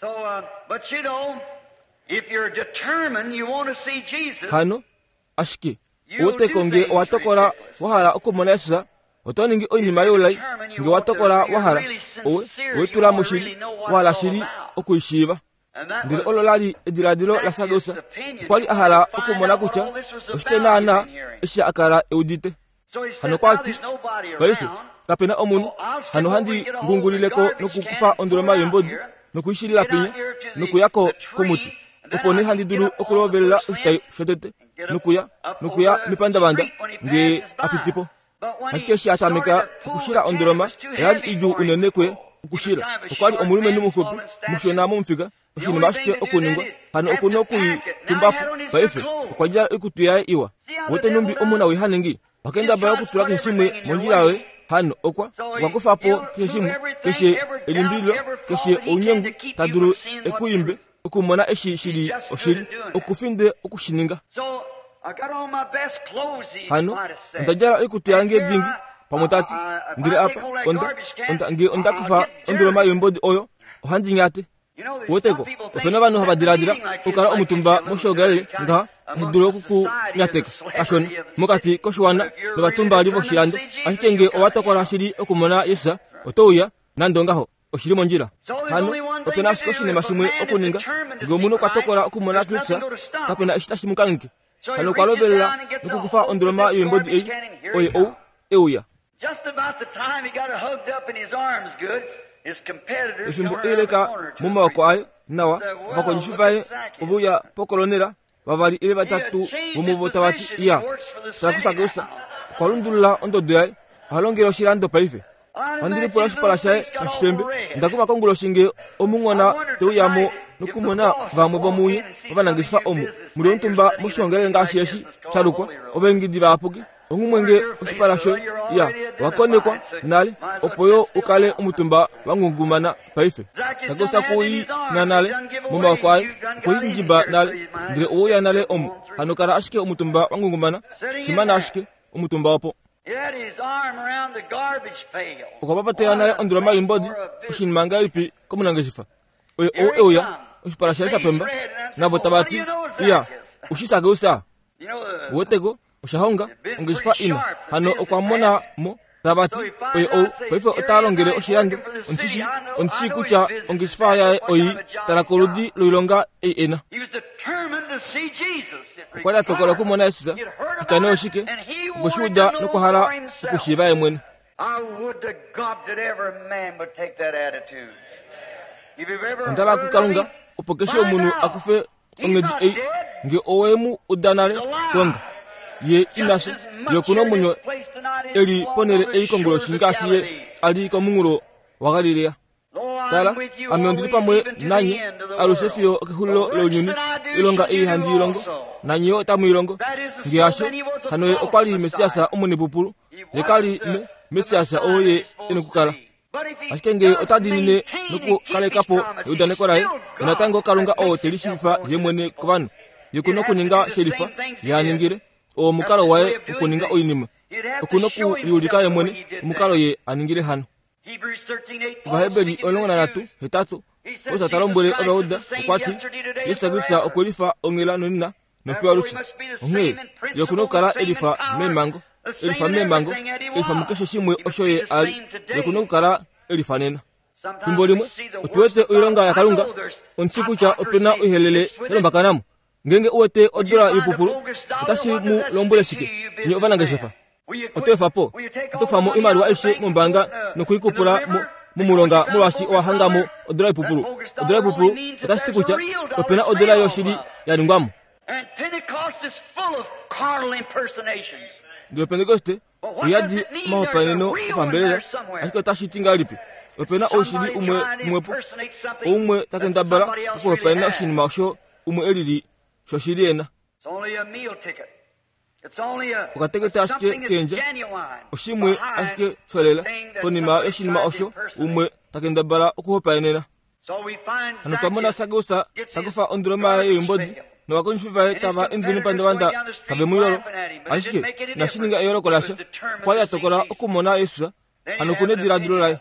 hano ashike utekonge watokora wahala okumona Yesu otoningi oinima yolai nge watokora wahala owe wetula mushiri wahala shiri okuishiva ndire ololali ediradilo la sagosa kwali ahala okumona kucha oshite nana eshi akara eudite hano kwati baife kapena omunu hano handi ngungulileko nokukufa ondoloma yembodi nokuishirila pinya nokuyako komuti opone handi duru okulovelela oshitai shotete nokuya nokuya mipanda banda nge apitipo ashike shi atameka okushira ondoloma yali iju unenekwe okushira okwali omulume numuhupi mushona mumfika oshinima ashike okuningwa hano okunokui tumbapo baife okwajia ikutuyaye iwa wote numbi omuna wihaningi wakenda baya kutulaka nshimwe monjirawe hano okwa wakufapo keshimu keshe elimbilo keshe onyengu taduru ekuyimbe okumona eshi shiri oshiri okufinde okushininga hano ndajara ikutuyange dingi pamotati ndire apa onda onda nge onda kufa ondoloma yembodi oyo ohandi nyate woteko opena banu habadiradira ukara omutumba mushogale nga hidulo kuku nyateka ashona mukati koshwana nobatumba alivo shirando ashikenge owatokora shiri okumona Yesu otoya nandongaho oshiri monjira hano opena ashikoshine mashimwe okuninga ngomuno kwatokora okumona Kristo kapena eshitashi mukangi hano kwalovela nukukufa ondoloma yembodi ei oye ou euya just about the time he got hugged up in his arms good his competitors shimbo eleka mumba wako ayo nawa bakonyishivaye ubuya pokolonera bavali ile batatu bumuvota bati iya takusagosa kwalundula ondodoya halongero shirando paife andiri pola shipalashaye kashipembe ndakuma kongulo shinge omungwana teuyamo nukumona vamwe vamunye babanangisha omu muri ontumba mushongere ngashi yeshi charukwa obengidi bapugi ongumwenge oshipalasho ya wakonekwa nale opoyo ukale umutumba wangungumana paife sagosa kuyi na nale muma kwaye kuyi njiba nale ndire oya nale omu hanukara ashike umutumba wangungumana simana ashike umutumba wapo ukapapate nale ondura malimbodi ushinmanga ipi komunangeshifa oyo o oya ushipalasho sapemba nabo tabati ya ushisage usa wotego ushahonga ungeshifa ina hano okwamona mo tabati oyo o paife otalongere oshirandu onchishi onchishi kucha ungeshifa ya oyi tarakoludi loilonga e ena ukwada tokola kumona Yesu kitane oshike ngoshuda nokuhara ukushiva yemwene. Ndala kukalunga upokeshe umuntu akufe ongeji ei nge owemu udanare konga ye inashe yokuno munyo eri ponere ei kongolo shingasi ye ali komunguro wagaliria tala amyondiri pamwe nanye alusefio kehullo lonyuni ilonga ei handi ilongo nanye otamu ilongo nge ashe kanoye okwali mesiasa umuni pupulu lekali me mesiasa oye enukukala ashikenge otadinine nuku kale kapo udane korae unatango kalunga o telishifa yemwene kubanu yukuno kuninga sherifa yaningire o mukalo wae kuninga oyinima okunoku yulika yemwene mukalo ye aningire hano Bahebeli olongona natu hetatu oza talombole obaoda okwati yesagutsa okolifa ongela nonna nofia rusi onge yukuno kala elifa memango elifa memango elifa mukesho shimwe oshoye ali yukuno kala elifa nena timbolimwe otuwete uilonga ya kalunga onsikucha opena uhelele elombakanamu ngenge uwete odura yupupulu utashi mu lombole shike ni ovananga shefa otefa po otofamo imali wa eshe mumbanga nokuikupura mu mulonga mulwashi wa hangamo odura yupupulu odura yupupulu utashi tikucha opena odura yoshiri ya nungwamu ndio Pentecoste uyadi mahopaneno upambelela ashiko tashi tinga lipi opena oshiri umwe umwepo umwe takendabala ko opena oshini masho umwe elili shoshiri ena ukategeta ashike kenja oshimwe ashike solela konima oshini masho umwe takendabala ko opena hano tamona sagosa takufa ondroma yembodi no wakonfiva tava indini pandawanda kave muyoro ashike nashininga yoro kolasha kwa ya tokola okumona Yesu hano kune diradulai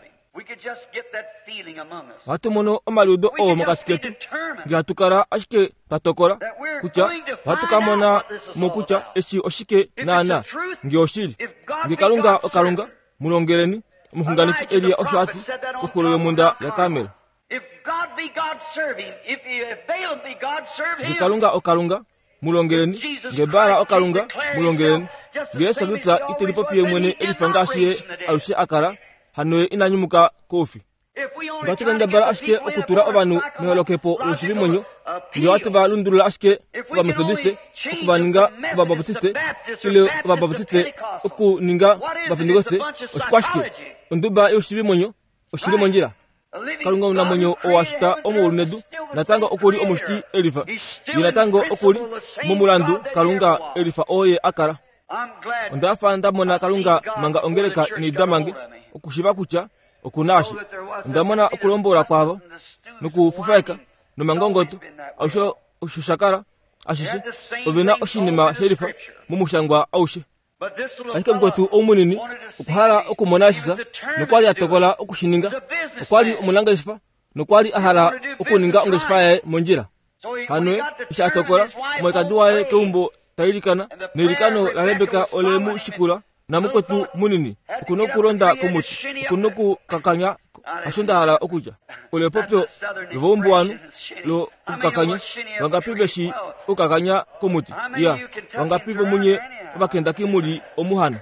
watu mono omaludo o makatiketu ngatukara ashike tatokola kucha watu kamona mokucha esi oshike nana ngioshiri ngikalunga okalunga mulongereni muhunganiki elia oshati kokolo yomunda ya kamera If God be God, serve him. If he avail be God, serve him. Ngikalunga okalunga mulongereni ngebara okalunga mulongereni ngesagutsa itelipopiye mwene elifangashiye alushi akara hanoye inanyumuka kofi ngatukenda bala ashike okutura obanu nolokepo ushiri monyo ngi watu balundula ashike kuba methodiste okubaninga kuba baptiste ile kuba baptiste okuninga bapintekoste oshikwashike onduba ushiri monyo ushiri monjira kalunga una monyo owashita omulunedu natanga okuli omushiti elifa yinatango okuli mumulandu kalunga elifa oye akara ondafa ndamona kalunga manga ongeleka ni damange okushiva kucha okunashi ndamona okulombola kwavo nukufufaika nomangongoto ausho ushushakara ashishi ovena oshinima sherifa mumushangwa aushe Aika ngotu omunini ukuhara okumonashisa nokwali atokola okushininga okwali omulanga shifa nokwali ahara okuninga ongeshifa yae monjira hanwe isha atokola mwekaduwae keumbo tailikana nelikano la Rebeka olemu shikula na mukotu munini ukunokulonda komuti ukunoku kakanya ashonda hala okuja ole popyo luvombu wanu lo ukakanya wangapibeshi ukakanya komuti ya wangapibe munye bakenda kimuli omuhana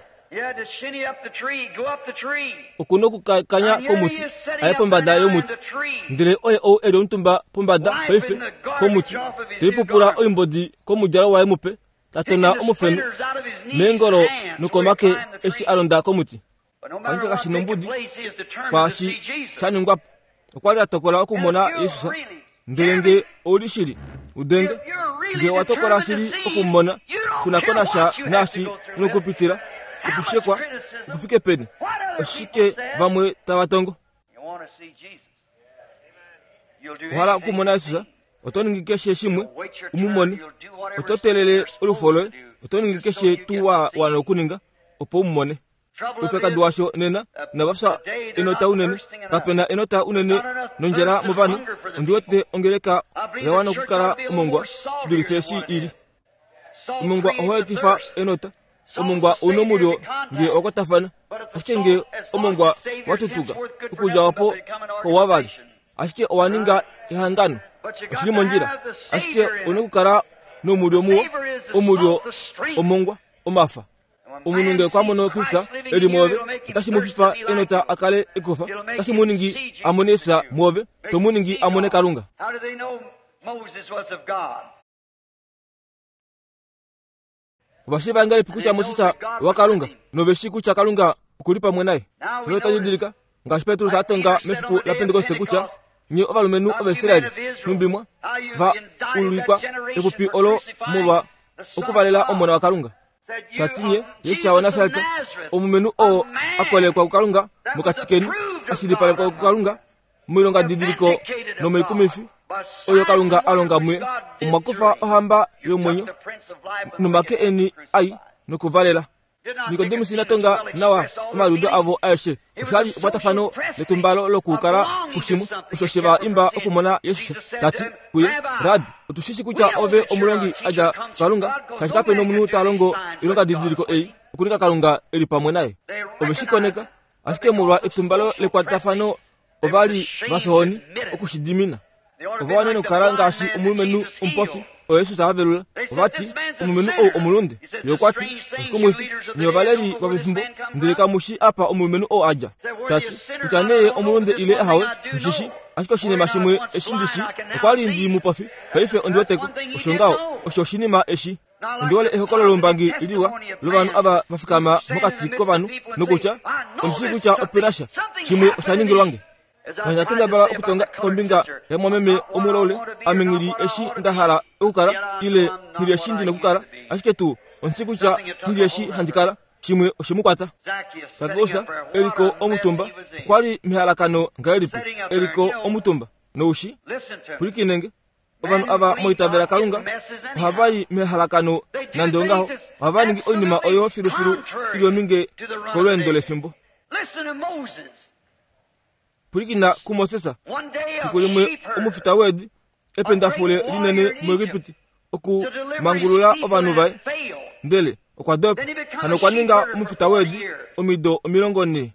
ukunoku kakanya komuti ayepo mbada yomuti ndire oye o ero ntumba pombada paife komuti tilipupura oimbodi komujara wae mupe tatona omufenu mengoro nukomake eshi alonda komuti Aika kashinombudi kwa shi chanungwa okwali atokola okumona Yesu ndelenge olishiri udenge nge watokola shiri okumona kuna kona sha nashi nukupitira ukushekwa ukufike peni oshike vamwe tavatongo wala kumona Yesusa otoningikeshe shimwe umumoni ototelele ulufolo otoningikeshe tuwa wana okuninga opo umumone upeka duwasho nena na vafsa enota unene kapena enota unene nonjera muvanu ondiwete ongeleka yawana okukala umongwa sidulifeshi ili umongwa ohoetifa enota omongwa unomulio nge okotafana ashike nge omongwa watutuga ukuja wapo kowavali ashike owaninga ihangano oshili monjira ashike onokukala nomulio muwo omulio omongwa omafa umuntu nge kwamono Kristo eli mwove tashi mufifa enota akale ekofa tashi muningi amonesa mwove to muningi amone Kalunga. How did they know Moses was of God? Bashiva ngali pikucha Mosisa wa Kalunga no beshiku cha Kalunga kulipa mwenaye leo tajidilika ngashi Petro satonga mefiku la Pentecoste kucha ni ovalumenu of Israel numbimwa va ulikwa ekupi olo muba okuvalela omwana wa Kalunga tatinye Yesu wa Nazareti omumenu o akolekwa ku Kalunga mukatsikeni asidipale kwa ku Kalunga mwilonga didiliko no mekumifi oyo Kalunga alonga mwe umakufa ohamba yomwenyo numake eni ai nokuvalela Nicodemus natonga nawa maludo avo aishe ushali watafano letumbalo lokukala kushimu ushosheva imba okumona Yesu tati kuye rabi utushishi kucha ove omulongi aja Kalunga kashikape no munu talongo ilonga didiriko ei ukunika Kalunga eli pamwe naye obeshikoneka asike mulwa etumbalo lekwatafano ovali vasohoni okushidimina ovawane nokukala ashi umulumenu umpopi o Yesu savelula ovati umumenu o omulunde yokwati kumwifi nyovaleri babifimbo ndireka mushi apa umumenu o aja tati ntaneye omulunde ile hawe mshishi ashiko shine mashimwe eshindishi kwali ndi mupofi paife ondiweteko oshongao oshoshinima eshi ndiwale ehokolo lombangi iliwa luvanu ava mafikama mukati kovanu nokucha ondisi kucha opinasha shimwe osaningiro wange Kanyatenda bala okutonga kombinga ya mwameme omulole amengiri eshi ndahara ukara ile niliyeshindi nokukara ashiketu onsikucha niliyeshi handikara chimwe oshimukwata sagosa eliko omutumba kwali mihalakano ngaelipi eliko omutumba noushi pulikinenge ovanu ava moitavela Kalunga havayi mihalakano nandongaho havaningi oinima oyo filufilu iliyominge kolwendo lefimbo. Pulikina kumosesa kukulimwe umufita wedi ependafule linene mwegipiti oku mangulula ovanu vai ndele okwadopo hano kwaninga umufita wedi omido omilongoni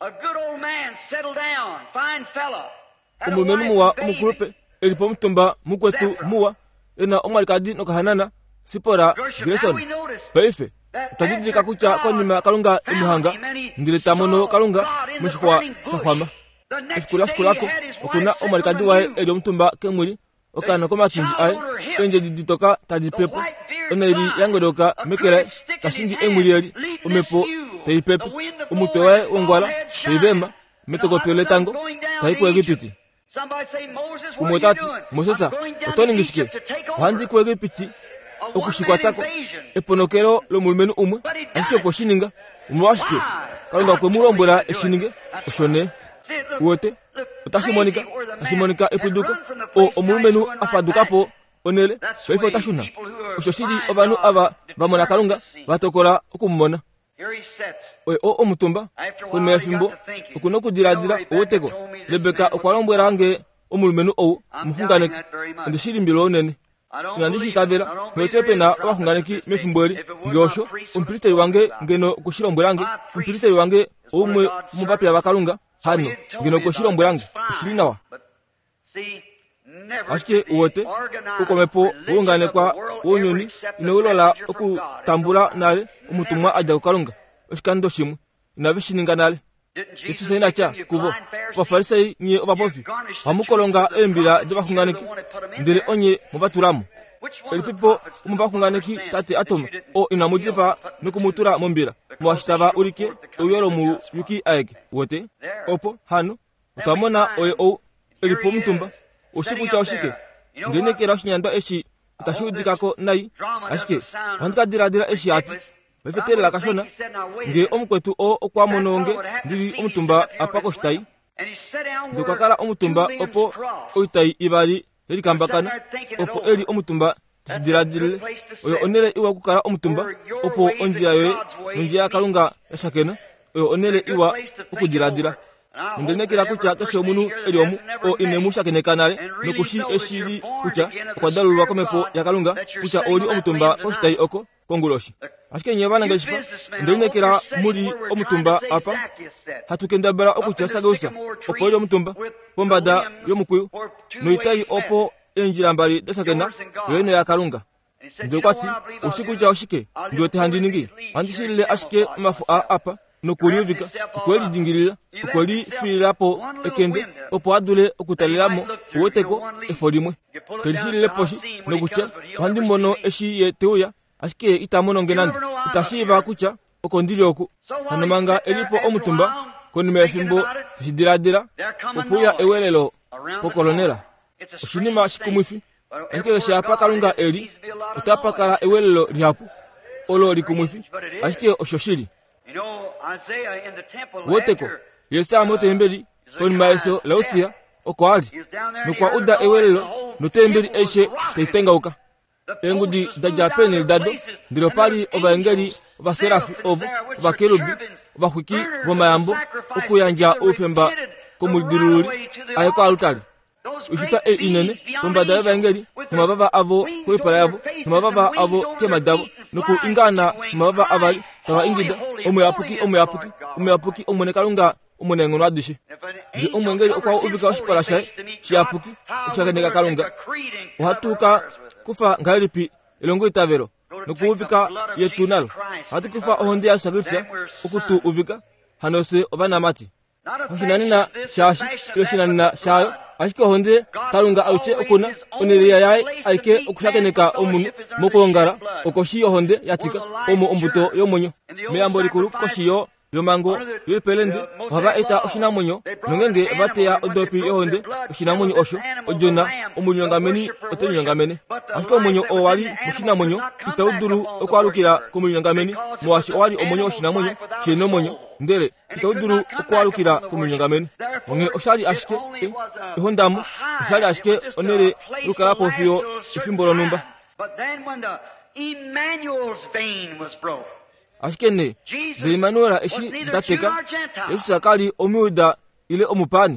umumenu muwa umukulupe elipo mtumba mukwetu muwa ena omalikadi nokahanana sipora Grayson paife utajidika kucha konima Kalunga imuhanga ndiletamono Kalunga mushikwa shahwama Eskula skulako okuna omalikadi wae elio mtumba kemwili okana koma kinji ai enje diditoka tadipepo oneri yangodoka mekele tashingi emwili eli omepo teipepo umute wae wongwala teivema metoko pele tango taiko Egipiti umotati Mosesa otoningishike wandi ku Egipiti okushikwatako eponokero lomulumenu umwe ashike okoshininga umwashike Kalunga kwe mulombora eshininge oshone wote utashimonika tashimonika epuduka o omulumenu afadukapo onele paife otashuna oshoshili ovanu ava vamona Kalunga vatokola okumumona oye o omutumba kunimea fimbo okuno okudiradira owoteko Lebeka okwalombwera nge omulumenu owu muhunganeki ndishilimbilo onene nandishitavela mwetepena abahunganeki mefimbweli ngeosho umpiliteli wange ngeno okushilombwera nge umpiliteli wange oumwe muvapila vakalunga hano ngino koshilombo yange ushilinawa ashike uwote ukomepo uungane kwa unyoni inoulola okutambula nale umutumwa aja kukalunga oshikando shimwe inavishininga nale Yesu saina cha kuvo Abafarisai nye obapofi bamukolonga embira debahunganeki ndele onye mubatulamu elipipo umuvahunganeki tate atoma o inamudipa nokumutura mombira mwashitava ulike uyolo mu yuki aege wote opo hano utamona oye o elipo mtumba ushiku cha ushike ndenekera oshinyandwa eshi utashudikako nai ashike handika diradira eshi ati bafetelela kashona nge omukwetu o okwamononge ndili omutumba apa koshitayi ndokakala omutumba opo oitayi ibali elikambakana opo eli omutumba tisidiladilile oyo onele iwa kukala omutumba opo onjira yoye nonjira ya Kalunga yashakena oyo onele iwa okudiladila ndinekela kutya keshe omunu eli omu o inemushakenekanale nokushi eshili kutya okwadalulwa komepo ya Kalunga kutya oli omutumba koshitayi oko konguloshi ashike nye bana ngeshifa ndinekela muli omutumba apa hatukendabala okutya sageusa opo oli omutumba pombada yomukuyu noitayi opo enjira mbali desakena yoyene ya Kalunga ndokwati ushikuja oshike ndote handiningi handishilile ashike mafu a apa nokuliuvika okweli dingilila okweli fililapo ekende opo adule okutalilamo uweteko efo limwe kelishilile poshi nokucha handi mono eshi ye teuya ashike itamononge nandi itashiva kucha oko ndili oku hanomanga elipo omutumba konima efimbo tishidiladila opuya ewelelo pokolonela oshinima shikumwifi ashike shapa Kalunga eli utapakala ewelelo lyapu olo likumwifi ashike oshoshili woteko yesa motembeli konima eso lausia oko ali nokwa uda ewelelo notembeli eshe teitengauka engudi dajapene dado ndilo pali obaengeli obaserafi ovu obakerubi obahwiki bomayambo okuyanja ofemba komuldiruli ayeko alutali ushita e inene pombada y'abaengeli mumabava avo kwepala yavo mumabava avo kemadavo nuku ingana mumabava avali tawa ingida omwe apuki omwe apuki omwe apuki omwe Kalunga omwe ngono adishe ndi omwengeli okwa uvika oshipala shaye shiapuki ushakeneka Kalunga uhatuka kufa ngalipi elongo itavero nuku uvika yetunalo hatukufa ohonde ya sagritsa ukutu uvika hanose ovanamati oshinanina shashi ilo shinanina shayo ashike honde Kalunga auche okuna oneliya yae aike okushakeneka omunu mokulongala okoshiyo honde yatika omo ombuto yomonyo meyambo likulu koshiyo yomango yipelende hava eta oshinamonyo nongenge bateya odopi yohonde oshinamonyo osho ojona omunyongameni otenyongamene ashike omonyo owali oshinamonyo itauduru okwalukira komunyongameni mwashi owali omonyo oshinamonyo cheno monyo ndere itauduru okwalukira komunyongameni onge oshali ashike ehondamu oshali ashike onere lukalapo fiyo ifimbolo numba ashikene de Emmanuel eshi dateka Yesu sakali omuda ile omupani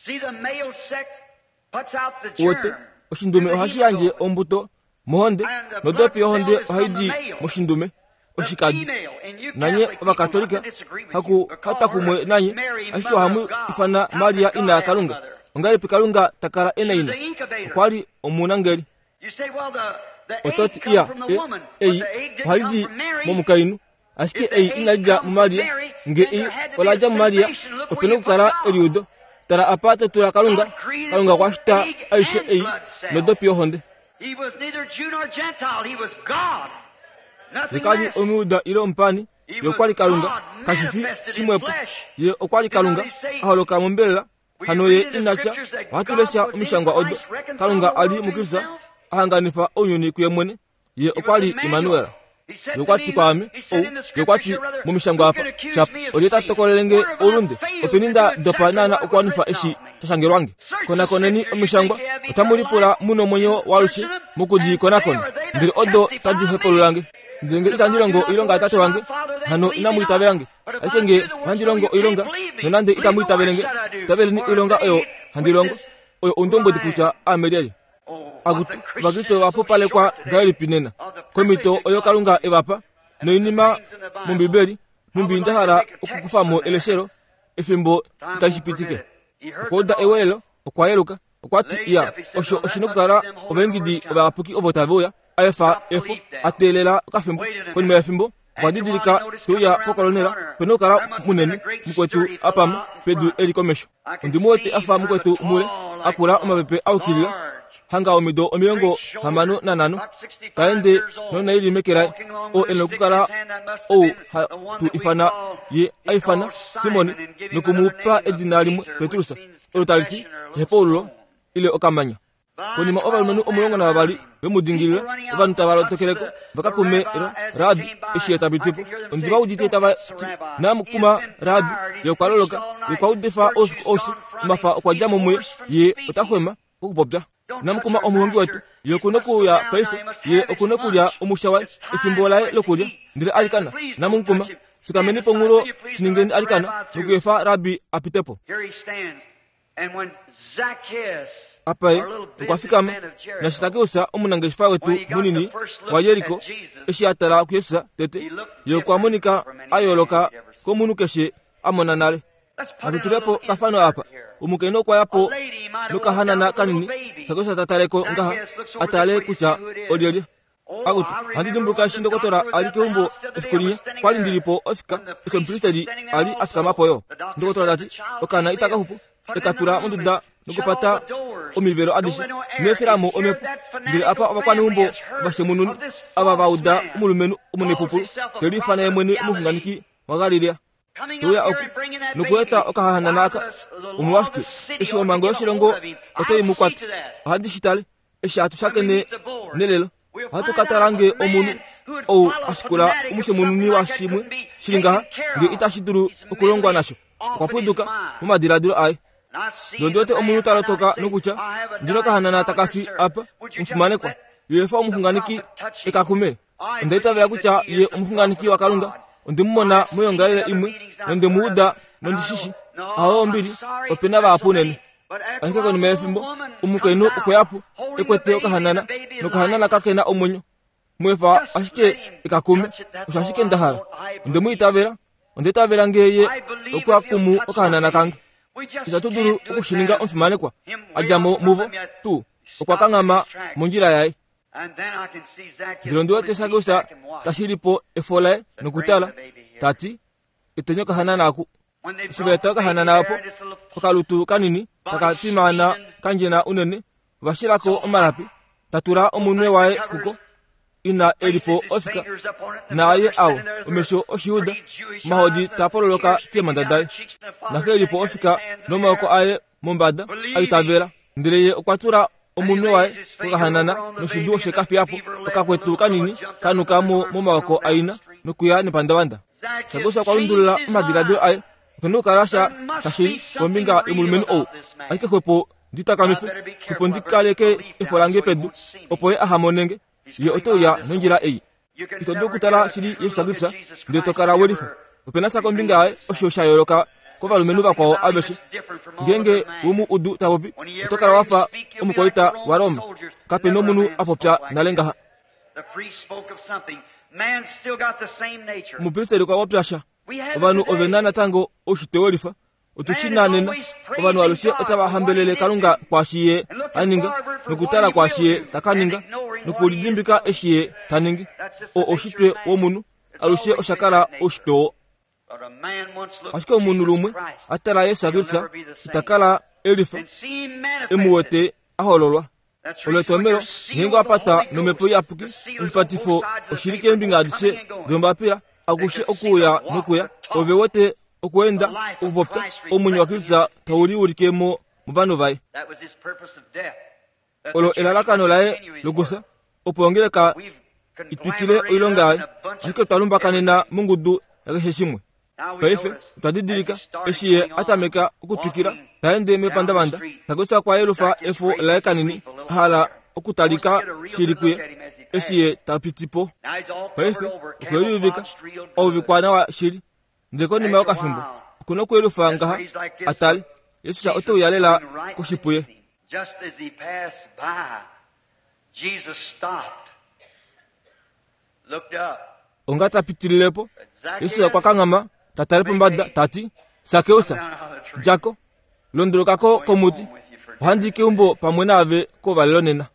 wote oshindume ohashiyanje ombuto mohonde nodopi ohonde ohaidi moshindume oshikadi nanye abakatolika haku hata kumwe nanye ashiki hamu ifana Maria ina Kalunga ongale Kalunga takara ena ina kwali omunangeli ototi iya eyi halidi momukainu ashike ei inaja Maria nge ei olaja Maria opene kukara eriudo tara apata tura Kalunga Kalunga kwashita aishe ei nodopi ohonde he was neither Jew nor Gentile, he was God. Likali omuda ile mpani yokwali Kalunga kashifi simwepo ye okwali Kalunga aholoka mumbela hanoye inacha watulesha umishangwa odo Kalunga ali mukirisa ahanganifa onyoni kuyemwene ye okwali Emmanuel yokwati kwami o yokwati mumishangwa apa chap oleta tokolelenge olunde openinda dopanana okwanifa eshi tashangerwange kona koneni umishangwa utamulipula muno monyo walushi mukudi kona kona ndiri odo taji hepolulange ndenge itandirongo ilonga tate wange hano inamuitabelange akenge handirongo ilonga nonande itamuitaberenge tabeleni ilonga oyo handirongo oyo undombo dikucha ameriali agutu bagito wapo pale kwa gairi pinena komito oyo Kalunga ebapa no inima mumbibeli mumbindahara okukufamo eleshero efimbo tashipitike koda ewelo okwayeluka okwati ya osho oshinokara obengidi obapuki obotavoya afa efo atelela kafimbo konima efimbo kwadidilika tuya pokolonera penokara muneni mukwetu apama pedu elikomesho ndimote afa mukwetu mule akura omabepe aukilila hanga omido omiongo hamano na nano kaende nona ili mekera o enokukara o ha, tu ifana ye aifana Simoni nukumupa edinari mu Petrusa olotaliti hepolo ile okamanya konima obalumenu omulongo na babali bemudingilira abantu tabalo tokeleko bakakumera rabi eshiyeta bitipo ndiba udite taba namukuma rabi yokwaloloka yokwaudefa osu osi mafa okwajamo mwe ye otakwema okupopya namukuma omuhongi wetu yokunokuya paife ye okunokulya omushawa efimbola lokulya ndire alikana namukuma sikameni pongulo siningeni alikana nukuyefa rabi apitepo apai ukwafikama na Zakeusa omunangeshifa wetu munini wa Yeriko eshiyatala kuyesa tete yokwamonika ayoloka ko munu keshe amonanale atutulepo kafano apa umukeno kwa yapo nukahanana kanini Zakeusa tataleko ngaha atale kucha odiolia agutu handidumbuka shindo kotora alike umbo efikulinya kwali ndilipo ofika esomplistedi ali afika mapoyo ndokotora dati okana itaka hupu ekatura munduda nukupata omivero adishi nefiramo omepu ndire apa abakwani umbo bashemununi aba bauda umulumenu umunepupulu teri fana yemweni umuhunganiki wagalilia tuya oku nukueta okahananaka umuwashke eshi omango yoshilongo oteyi mukwata ahadishitale eshi atushakene nelelo hatukatarange omunu ou ashikula umushemununi washimwe shilingaha nge itashiduru okulongwa nasho okwapuduka mumadiradiro ayi dondote omunu talotoka nukucha ndino kahanana takasi apa mfumanekwa yefa umuhunganiki ekakume ndaita vya kucha ye umuhunganiki wakalunga ndimumona muyongalele imwe nondemuuda nondishishi aho mbili opena bapunene ahikako nimefimbo umukenu ukweapu ekwete okahanana nokahanana kakena omunyo mwefa ashike ekakume ushashike ndahara ndemuitavera ondetavera ngeye okwakumu okahanana kange isatuduru ukushininga onfimanekwa ajamo muvo tu okwakangama munjira yaye ndirondiwete Zakeusa tashilipo efolae nokutala tati itenyo kahanana aku sibeta kahanana apo okalutu kanini takatimana kanjena unene vashirako omalapi tatura omunwe wae kuko ina elipo ofika naye awo omesho oshiyuda mahodi tapololoka kiemandadai nake elipo ofika nomako aye mombada aitavera ndireye okwatura omunwe wae kokahanana noshidu oshekafi apo okakwetu kanini kanukamo momako aina nokuya nipandawanda Zakeusa kwalundulula madiradio aye kenukarasha shashiri kombinga emulumenu ou aike kwepo nditakamifu kwepo ndikaleke efolange pedu opoye ahamonenge ye otoya nonjira eyi itodu kutala shiri Yesu Zakeusa ndetokara welifa openasa kombinga aye oshosha yoloka kovalumenu bakwawo abeshi ngenge umu udu tabopi otokara wafa omukoita wa Rome kapeno munu apopya nalengaha mupiliteri kwa wapyasha ovanu ovenana tango oshitewolifa otushinanena ovanu alushe otabahambelele kalunga kwashiye aninga nokutala kwashiye takaninga nokulidimbika eshiye taningi o oshitwe womunu alushe oshakala oshitwewo ashike omunu lumwe atala Yesu Zakeusa itakala elifa emuwete ahololwa oletomero ngengo apata nomepo yapuki uspatifo oshirike mbinga adise dombapira agushe okuya nokuya ovewote okwenda ubopta omunyo wa Kristo tawuli ulikemo muvano vai olo elalakano lae lugusa opongeleka itwikile oilongaye ashike twalumba kanena mungudu yakesheshimwe paife twadidilika eshiye atameka okutwikira taende mepandavanda Zakeusa kwa elufa efo laekanini hala okutalika shirikuye eshiye tapitipo paife okweluvika ovikwana wa shiri ndeko nima okafimbo kuno kwelufa ngaha atali Yesu sa oto yalela kushipuye ongata pitililepo Yesu sa kwa kangama tatalepo mbada tati Zakeusa jako londolokako komuti handike umbo pamwe nave ko valonena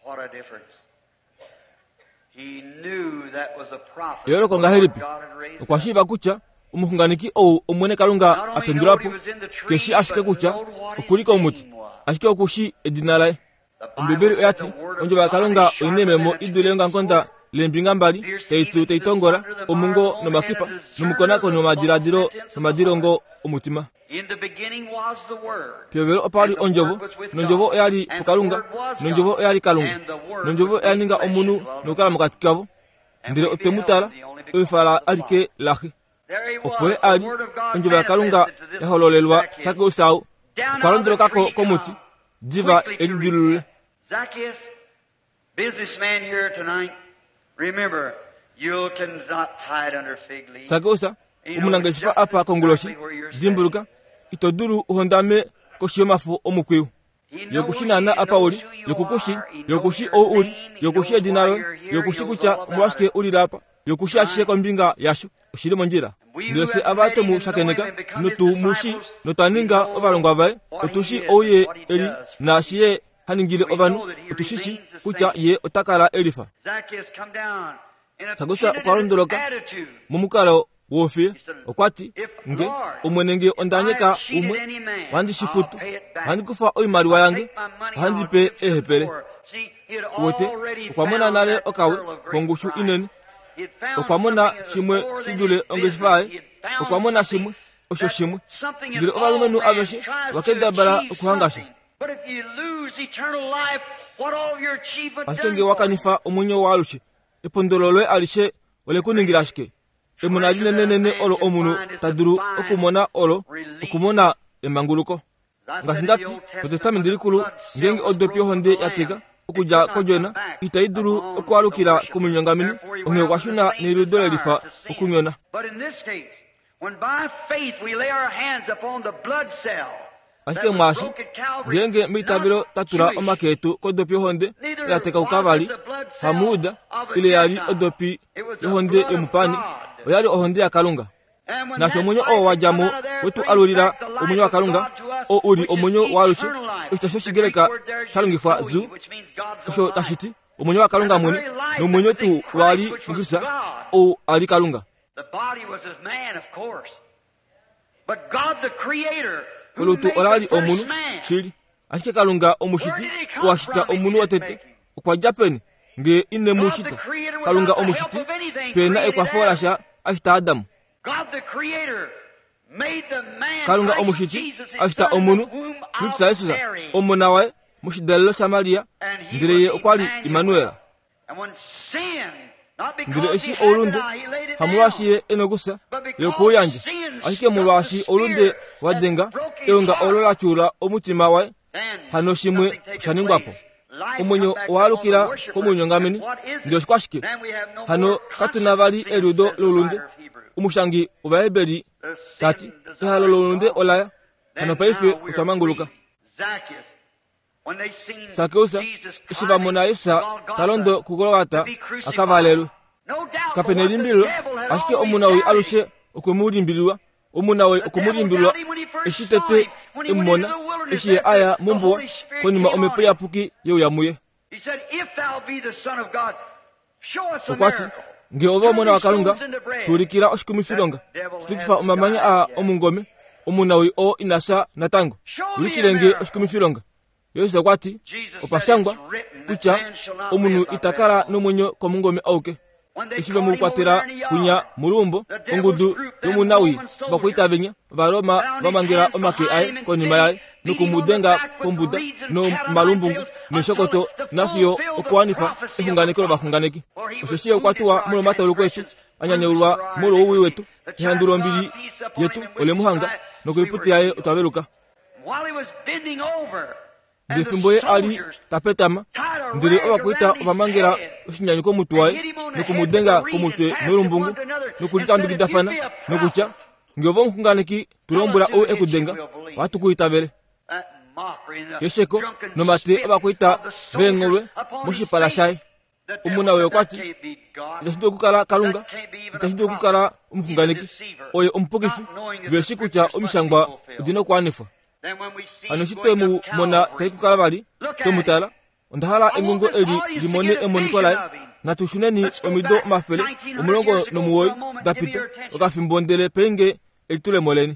yoro konga helipi okwashiva kucha umuhunganiki ou omwene kalunga apendulapo keshi ashike kucha okuliko omuti ashike okushi edinalae ombibiri yati onjo bakalunga oinememo idulenga nkonda lembinga mbali teitu teitongola omungo no makipa numukonako no madiradiro no madirongo omutima. In the beginning was the Word. Pyovelo opali onjovo nonjovo yali pukalunga nonjovo yali kalunga nonjovo yaninga omunu nokala mukatikavo ndire otemutala efala alike lahi opwe ali onjovo ya kalunga ehololelwa sake usau kalondro kako komuti diva elidilule. Zacchaeus, businessman here tonight, remember, you cannot hide under fig leaves. Sakosa umunangesifa apa konguloshi dimbuluka itoduru uhondame koshiyomafu omukweu yokushinana apa uli yokukushi yokushi o uli yokushi edinalo yokushi kucha mwasike uli lapa yokushi ashe kombinga yasho ushiri monjira ndese abato mu shakeneka nutu mushi notaninga ovalongwa vae otushi oye eli na ashiye haningile ovanu otushishi kucha ye otakala elifa. Sakosa ukalondoloka mumukalo wofe okwati nge umwenenge ondanyeka umwe wandi shifutu wandi kufa oimaliwa yange wandi pe ehepele wote ukwamona nale okawe kongushu ineni ukwamona shimwe shidule ongeshifae ukwamona shimwe osho shimwe ngile ovalumenu aveshe wakedabala ukuhangasha asitenge wakanifa omunyo walushe epondololwe alishe ole kuningilashike emunali nenene olo omunu taduru okumona olo okumona emanguluko ngasindati protestament dirikulu ngenge odopyo honde yatega okuja kojona itaiduru okwalukira kumunyongamini onge kwashuna nirudole lifa okunyona. But in this case, when by faith we lay our hands upon the blood cell, asike mwashi ngenge mitabiro tatura omaketu kodopyo honde yateka ukavali hamuda ile yali odopi honde emupani oyali ohonde akalunga nasho omunyo o wajamo wetu alulira omunyo akalunga o uli omunyo walushe itasho shigereka shalungifa zu osho tashiti omunyo akalunga muni nomunyo tu wali ngisa o ali kalunga. The body was as man, of course, but God the Creator olutu olali omunu shili asike kalunga omushiti washita omunu watete kwa japeni nge ine mushita kalunga omushiti pena ekwafolasha ashita Adamu. Kalunga omushiti ashita omunu Kristo Yesu omuna wae mushidelo Samaria ndireye okwali Emmanuel ndire esi olunde hamwashi enogusa yokuyanje asike mulwashi olunde wadenga eonga olola chura omutima wae hano shimwe shaningwapo omunyo walukira komunyongamini ndio shikwashike hano katuna vali erudo lolunde umushangi ubaheberi tati ehalo lolunde olaya hano paife utamanguluka. Sakeusa ishiva mona Yesu talondo kugologata akavalelu kapenelimbilo asike omunawi alushe okumulimbilwa omunawe okumulimbilwa eshitete emona eshiye aya mumbuwa konima omepo yapuki yeuyamuye okwati nge ova omona wakalunga tulikira oshikumifilonga tutukifa omamanya a omungome omunawe o inasa natango ulikilenge oshikumifilonga Yesu akwati opashangwa kucha omunu itakala nomwenyo komungome auke ishive mukwatira kunya mulumbo ongudu yomunawi bakwitavenya varoma vamangira omake aye konima yaye nukumudenga kombuda no malumbungu neshokoto nafiyo okwanifa ehunganekelo vahunganeki oshoshiye okwatuwa mulo matolo kwetu anyanyeulwa mulo uwi wetu ihandulo mbili yetu ole muhanga nokuiputi yaye utaveluka ndifimbo ye ali tapetama ndiri owakwita vamangira oshinyanyi komutu waye nokumudenga komutwe nolumbungu nokulitandukidafana nokucha ngeova muhunganeki tulombula o ekudenga watukuitavele yesheko nomate ovakwita veng'olwe mushipala shaye omunawe okwati itashidi okukala kalunga itashidi okukala omuhunganeki oye omupukifu veshikucha omishangwa udina okwanifa hano shitemu mona taikukala vali tomutala ondahala engungo eli limone emonikolaye natushuneni omido mafele omulongo nomuwoi dapita okafimbondele penge elitule moleni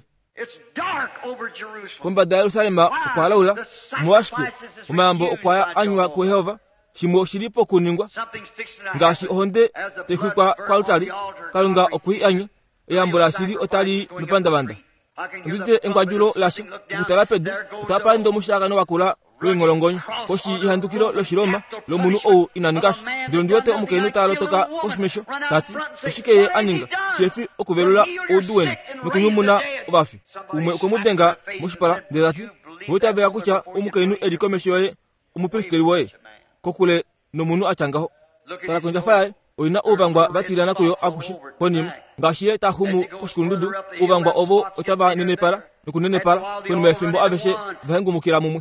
kombada Yerusalema okwalaula muwashike omambo okwaya anywa ku Yehova shimo shilipo kuningwa ngashi ohonde tekukwa kwa utali kalunga okui anye eyambula sili otali nupanda banda ndite engwajulo lasha utalapedu utapa ndo mushaka wakula lwengolongonyo koshi ihandukilo lo shiroma lo munu ou inaningashi ndilo ndiote omukenu talo toka osmesho tati oshikeye aninga chefi okuvelula oduweni nukunyumuna ovafi umwe okumudenga mushipala ndezati wotavea kucha omukenu edikomesho yoye umupristeri woye kokule no munu achangaho tala konja faye oina ovangwa batilana kuyo akushi konim ngashiye tahumu kuskundudu ovangwa ovo otava nenepala nukunenepala kunime fimbo aveshe vahengu mukira mumwe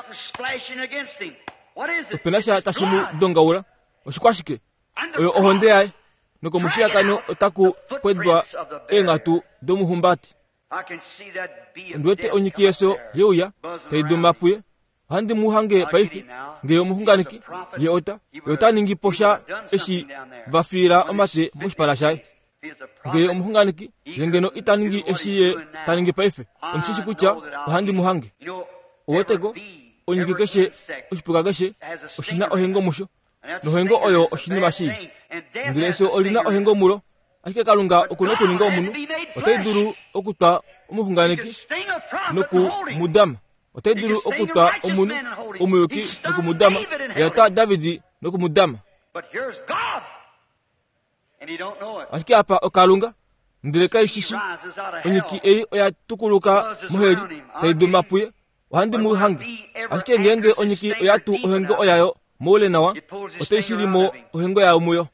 openasha tashimu dongawula oshikwashike oyo ohonde yae nukomushia kano otaku kwedwa engatu domuhumbati ndwete onyikiyeso yeuya teidumapuye handi muhange paifi ngeyo muhunganiki ye ota yota ningi posha eshi vafira omate mushpala shai ngeyo muhunganiki yengeno itaningi eshi ye taningi paife omshishi kucha handi muhange owotego onyikikeshe ushpukageshe oshina ohengo musho nohengo oyo oshini mashi ndileso olina ohengo mulo ashike kalunga okuno kuninga omunu otaiduru okutwa omuhunganiki noku mudama otaiduru okutwa omunu omuyuki nokumudama yata davidi nokumudama ashike apa okalunga ndireka ishishi onyiki eyi oyatukuluka muheri taidumapuye ohandi muhange ashike ngenge onyiki oyatu ohengo oyayo mole nawa otaishirimo ohengo yayo muyo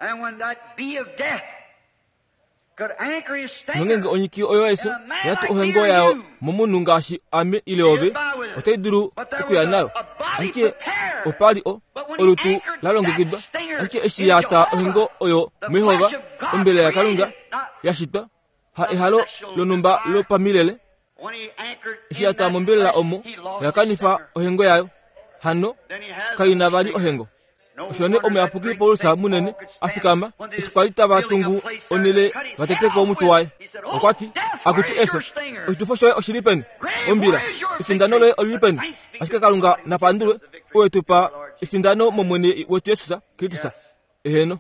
nongenge onyiki oyo eso yatu ohengo yayo momunu ngashi ame ileove otaiduru okuya nayo ashike opali o olutu lalongekidwa ashike eshi yata ohengo oyo mehova ombele ya kalunga yashitwa ha ehalo lonumba lopamilele eshi yata mombele la omo yakanifa ohengo yayo hano kaina bali ohengo oshone omo yapuki polusa munene afikama isikwalita batungu onele bateteko omutu waye okwati akuti eso ositufoshoye oshilipeni ombila ifindano loye olipeni ashike kalunga napandulwe owetupa ifindano momwene wetu yesusa kiritusa eheno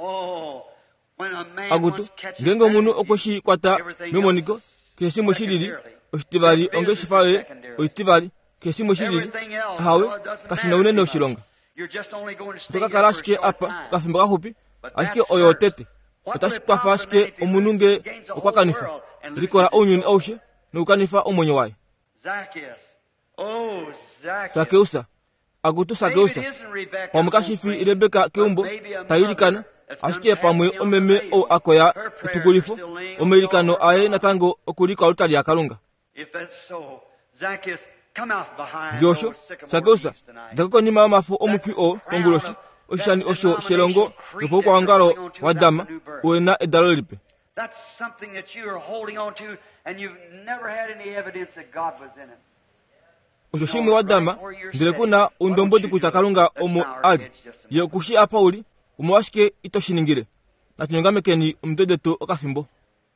agutu ngenge omunu okweshi kwata memoniko kesimo shilili oshitivali onge shifaye oshitivali kesimo shilili hawe kashina unene oshilonga toka kalashike apa kafimba kahupi ashike oyo tete otashikwafa ashike omununge okwakanifa likola onyuni aushe nukanifa omwenyo waye sakeusa agutu sakeusa pamukashifi Rebeka keumbo tayilikana ashike pamwe omeme o akoya utukulifo omelikano aye natango okulika olutali akalunga Gyosho sakeusa dakoko ni mama fu omupi o konguloshi oshani osho shelongo yupo kwa ngalo wadama uena edalolipe. That's something that you are holding on to and you've never had any evidence that God was in it. Osho shimi wadama ndile kuna undombodi kutakalunga omo ali ye kushi apa uli umwashike itoshiningire na tunyongamekeni umdedeto okafimbo.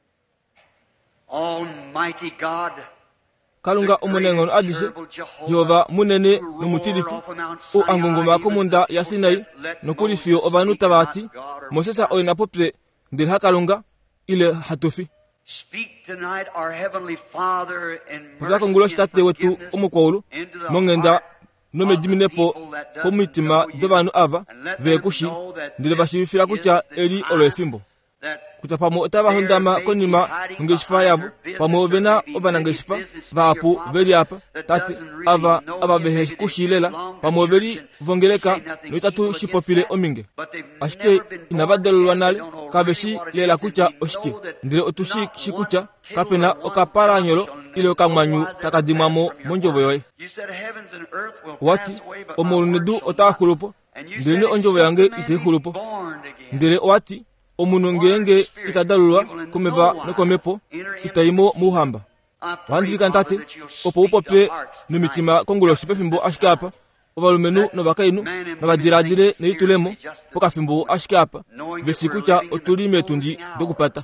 Almighty God, kalunga omunengono adise yova munene numutilifu o angongoma komunda ya Sinai nokulifio obanuta bati Moses oina popre ndil hakalunga ile hatufi speak tonight our heavenly Father in mercy kongulo state wetu omukolo mongenda nome diminepo komitima devanu ava vekushi ndile bashifira kucha eri olefimbo kuta pamo otaba hondama konima ngeshifa yavu pamo vena obana ngeshifa vapu veri apa tati ava ava behe kushilela pamo veri vongeleka nitatu shipopile ominge ashike inabadelwa nale kabeshi lela kucha oshike ndile otushi shikucha kapena okaparanyolo ile okamwanyu takadimamo monjovo yoye wati omolunedu otakulupo ndile onjovo yange itehulupo ndile wati omunu ngenge itadalulwa kumeva nokomepo itaimo muhamba wandilika ntate opo upope numitima konguloshi pefimbo ashikapa ovalumenu novakainu navajiradile neitulemo pokafimbo ashikapa vesikucha otulime tundi dokupata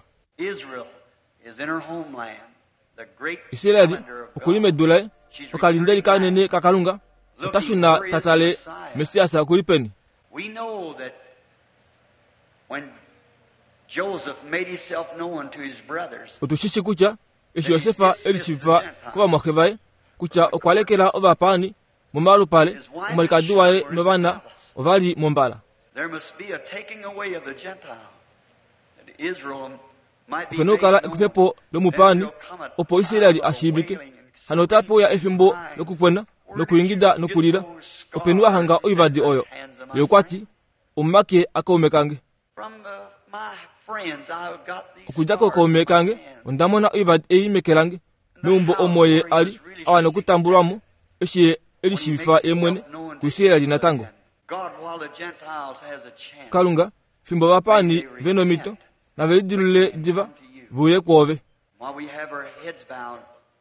Israeli okulime dulae okalindeli kanene kakalunga otashuna tatale mesiasa kulipeni We know that when Joseph made himself known to his brothers, otushisi kucha esho Yosefa elishiva kwa mwakevae kucha okwalekela ovapani mumalu pale umalikaduwae novana ovali mombala. there must be a taking away of the Gentile, that Israel might be penokala made ekufepo known, lomupani that there'll come a opo Israeli time of ashivike wailing and hanotapo ya efimbo nokukwena nokuyingida nokulira openua hanga oivadi oyo yokwati umake akaumekange from uh, my friends I got these okujako scars kaumekange on my hands. ondamona oivadi eimekelange meumbo omoye ali awana kutambulwamo eshiye elishifa emwene ku Israeli natango God, while the Gentiles has a chance, kalunga fimbo vapani venomito na veidilule diva vuye kwove while we have our heads bowed,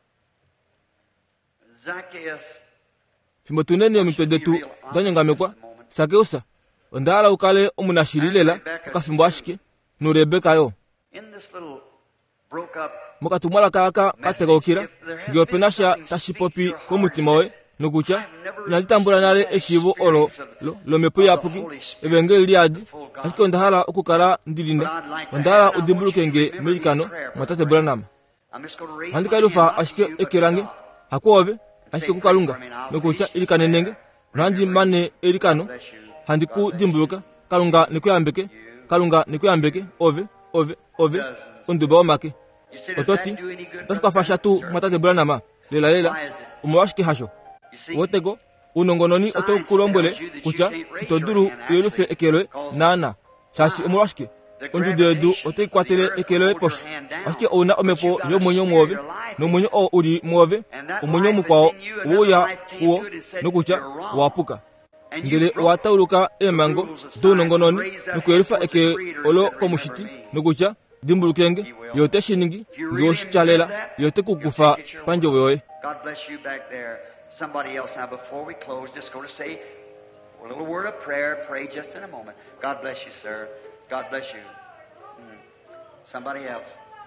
Zacchaeus, fimbo tunene omito detu donyengamekwa sakeusa ondala ukale omunashirilela okafimbo ashike nu Rebeka yo in this little broke up, mokatumwala kaka kategaukira ngiopenasha tashipopi komutima we nukucha nalitambula nale eshivo olo lo lomepo yapuki evengeli liadi asike ondahala okukala ndilinda ondala udimbulukenge melikano mwatate Branham I'm just going to raise andika my ilufa hand ashike to you, but ekelange God, hakuove ashike kukalunga nukucha ilikanenenge nandi mane elikano handiku dimbuluka kalunga nikuyambeke kalunga nikuyambeke ove ove ove unduba omake you said, does ototi that do any good? tasukafasha tu mwatate Branham lela lela umwashike hasho You see, wotego unongononi otokulombwele kucha itoduru yelufe ekelwe nana shashi umwashike onjudedu otoikwatele ekelwe posho ashike ona omepo yomwenyo mwove nomwenyo o uli mwove omwenyo mukwao uya kuwo nukucha wapuka ngele watauluka emango tunongononi nukuyelufa eke olo komushiti nukucha dimbulukenge yote shiningi ngoshichalela yote kukufa panjowe yoye. God bless you back there. Somebody else now. Before we close, just going to say a little word of prayer. Pray just in a moment. God bless you, sir. God bless you. Hmm. Somebody else.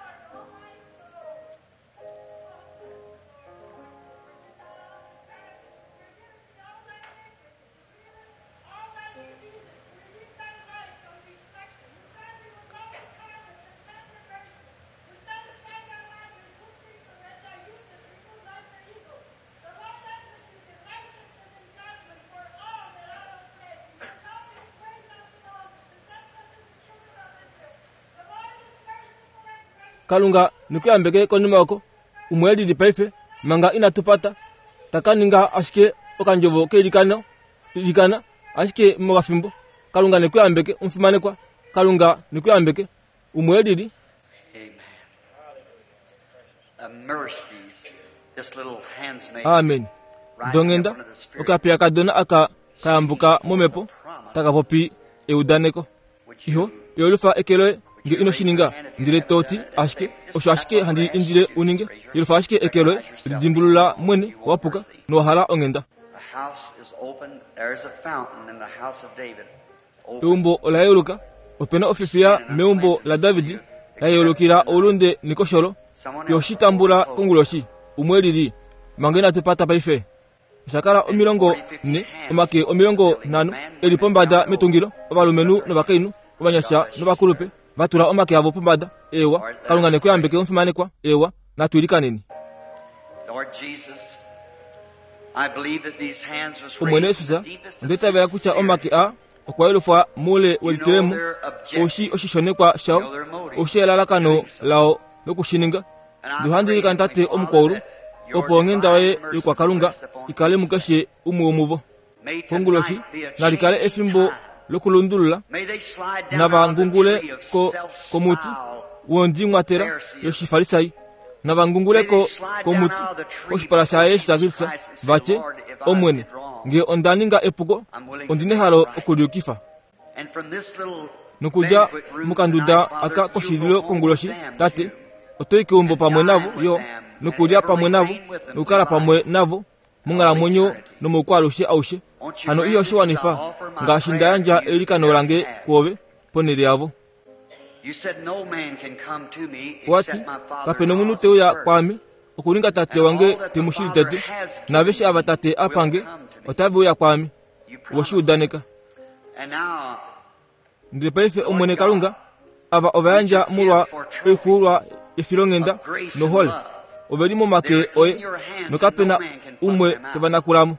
kalunga nikuyambeke konimako umweli dipaife manga inatupata takaninga ashike okanjovo kelikana likana ashike mwafimbo kalunga nikuyambeke umfimane kwa kalunga nikuyambeke umweli di. Amen. The mercies this little handsmaid. Amen. Dongenda okapia kadona aka kayambuka momepo takapopi eudaneko iho yolufa ekelo nge inoshininga ndire toti ashike osho ashike handi indire uninge yolufa ashike ekelo dimbulula mwene wapuka no hala ongenda. The house is open. There is a fountain in the house of David. Umbo la yoluka opena ofifia meumbo la Davidi la yolukira olunde nikosholo yoshitambula kunguloshi umwelili mangena tepata paife sakala omilongo ne omake omilongo nano elipombada mitungilo obalumenu no bakainu obanyasha no bakulupe batula omake abo pombada ewa kalunga ne kuyambeke umfimane kwa ewa natulikaneni. Lord Jesus, I believe that these hands was umwene raised susa in the deepest of ndetavela kucha omake a okwailufa mule welitemu oshi oshishonekwa shao oshelalakano lao nokushininga duhandilika ntate omukolu opo ng'endawe ikwa kalunga ikale mukashe umuomuvo konguloshi nalikale efimbo lokulundulula nabangungule ko komuti wondi mwatera yoshifalisai nabangungule ko komuti koshipalasaye yeshakilisa bache omwene nge ondaninga epugo ondine halo okulyukifa nukuja mukanduda aka koshililo konguloshi tate otoike umbo pamwe navo yo nukulya pamwe navo nukala pamwe navo mungala mwenyo nomukwalushe aushe hano iyo shiwanifa ngashindayanja elikano lange kuove ponele yavo wati kapeno munu teuya kwami okulinga tate wange timushili tate naveshe ava tate apange otavi uya kwami woshi udaneka ndi paife omwene kalunga ava ovayanja mulwa ikhulwa ifilong'enda nohole ovelimo make oye nokapena umwe tevanakulamo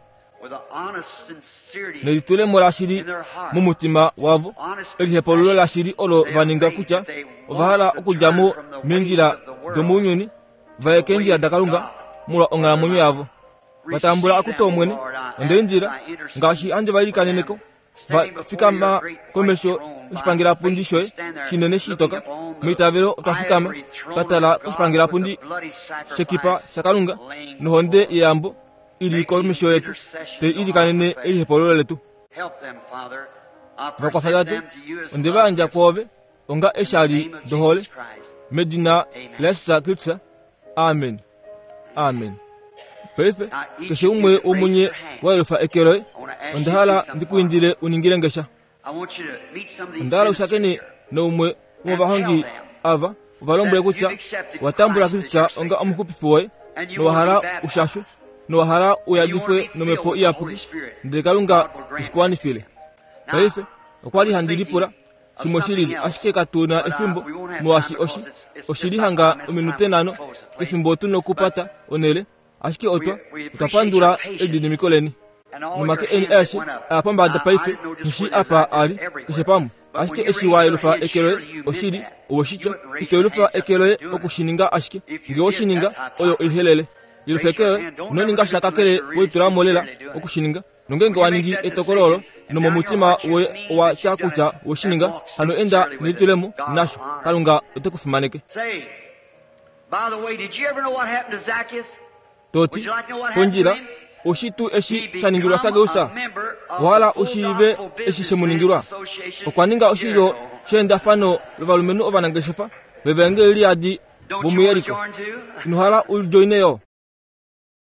nelitulemo lashili mumutima wavo elihepolulo lashili olo vaninga kucha ovahala okujamo minjila domunyuni vayeke enjila dakalunga mulwa ong'alamwenyo yavo vatambula akuta omwene onde enjila ngashi anje vailikaneneko vafikama komesho kuxipangira pundi shoye shinene shitoka mitavelo twafikama tatala kuxipangira pundi shekipa shakalunga nohonde yambo ili komesho yetu te ili kanene ili hepololo letu vakwafadatu onde vanja kwove onga eshali dohole medina lesa kripsa amen amen pefe keshe umwe omunye waelofa ekeroe ondahala ndikuindile uningilengesha ondala usakeni na umwe umuvahongi ava uvalombule kucha watambula kripsa onga omuhupifu woye nowahala ushashwe nowahala uyagifwe nomepo iyapuki ndekalunga isikuwanifile paife okwalihandilipula shimoshilili ashike katuna efimbo muwashi oshi oshilihanga uminute nano efimbo tuno kupata onele ashike otwa utapandula edinimikoleni numake eni eshi apambada paife nshi apa ali kishepamu ashike eshi waelufa ekeloe oshili uwoshicha itelufa ekeloe okushininga ashike nge oshininga oyo ihelele ilufa ekeloe noninga shakakele weitulamolela okushininga nongenge waningi etokololo nomo mutima we wa chakucha woshininga hano enda nilitulemo nasho kalunga utekufumaneke by the way, did you ever know what happened to Zacchaeus? toti ponjila oshitu eshi shaningirwa sageusa wala oshive eshi shemuningirwa okwaninga oshilo shenda fano luvalumenu ovanangeshefa vevenge iliadi bumuyeriko nuhala uljoineyo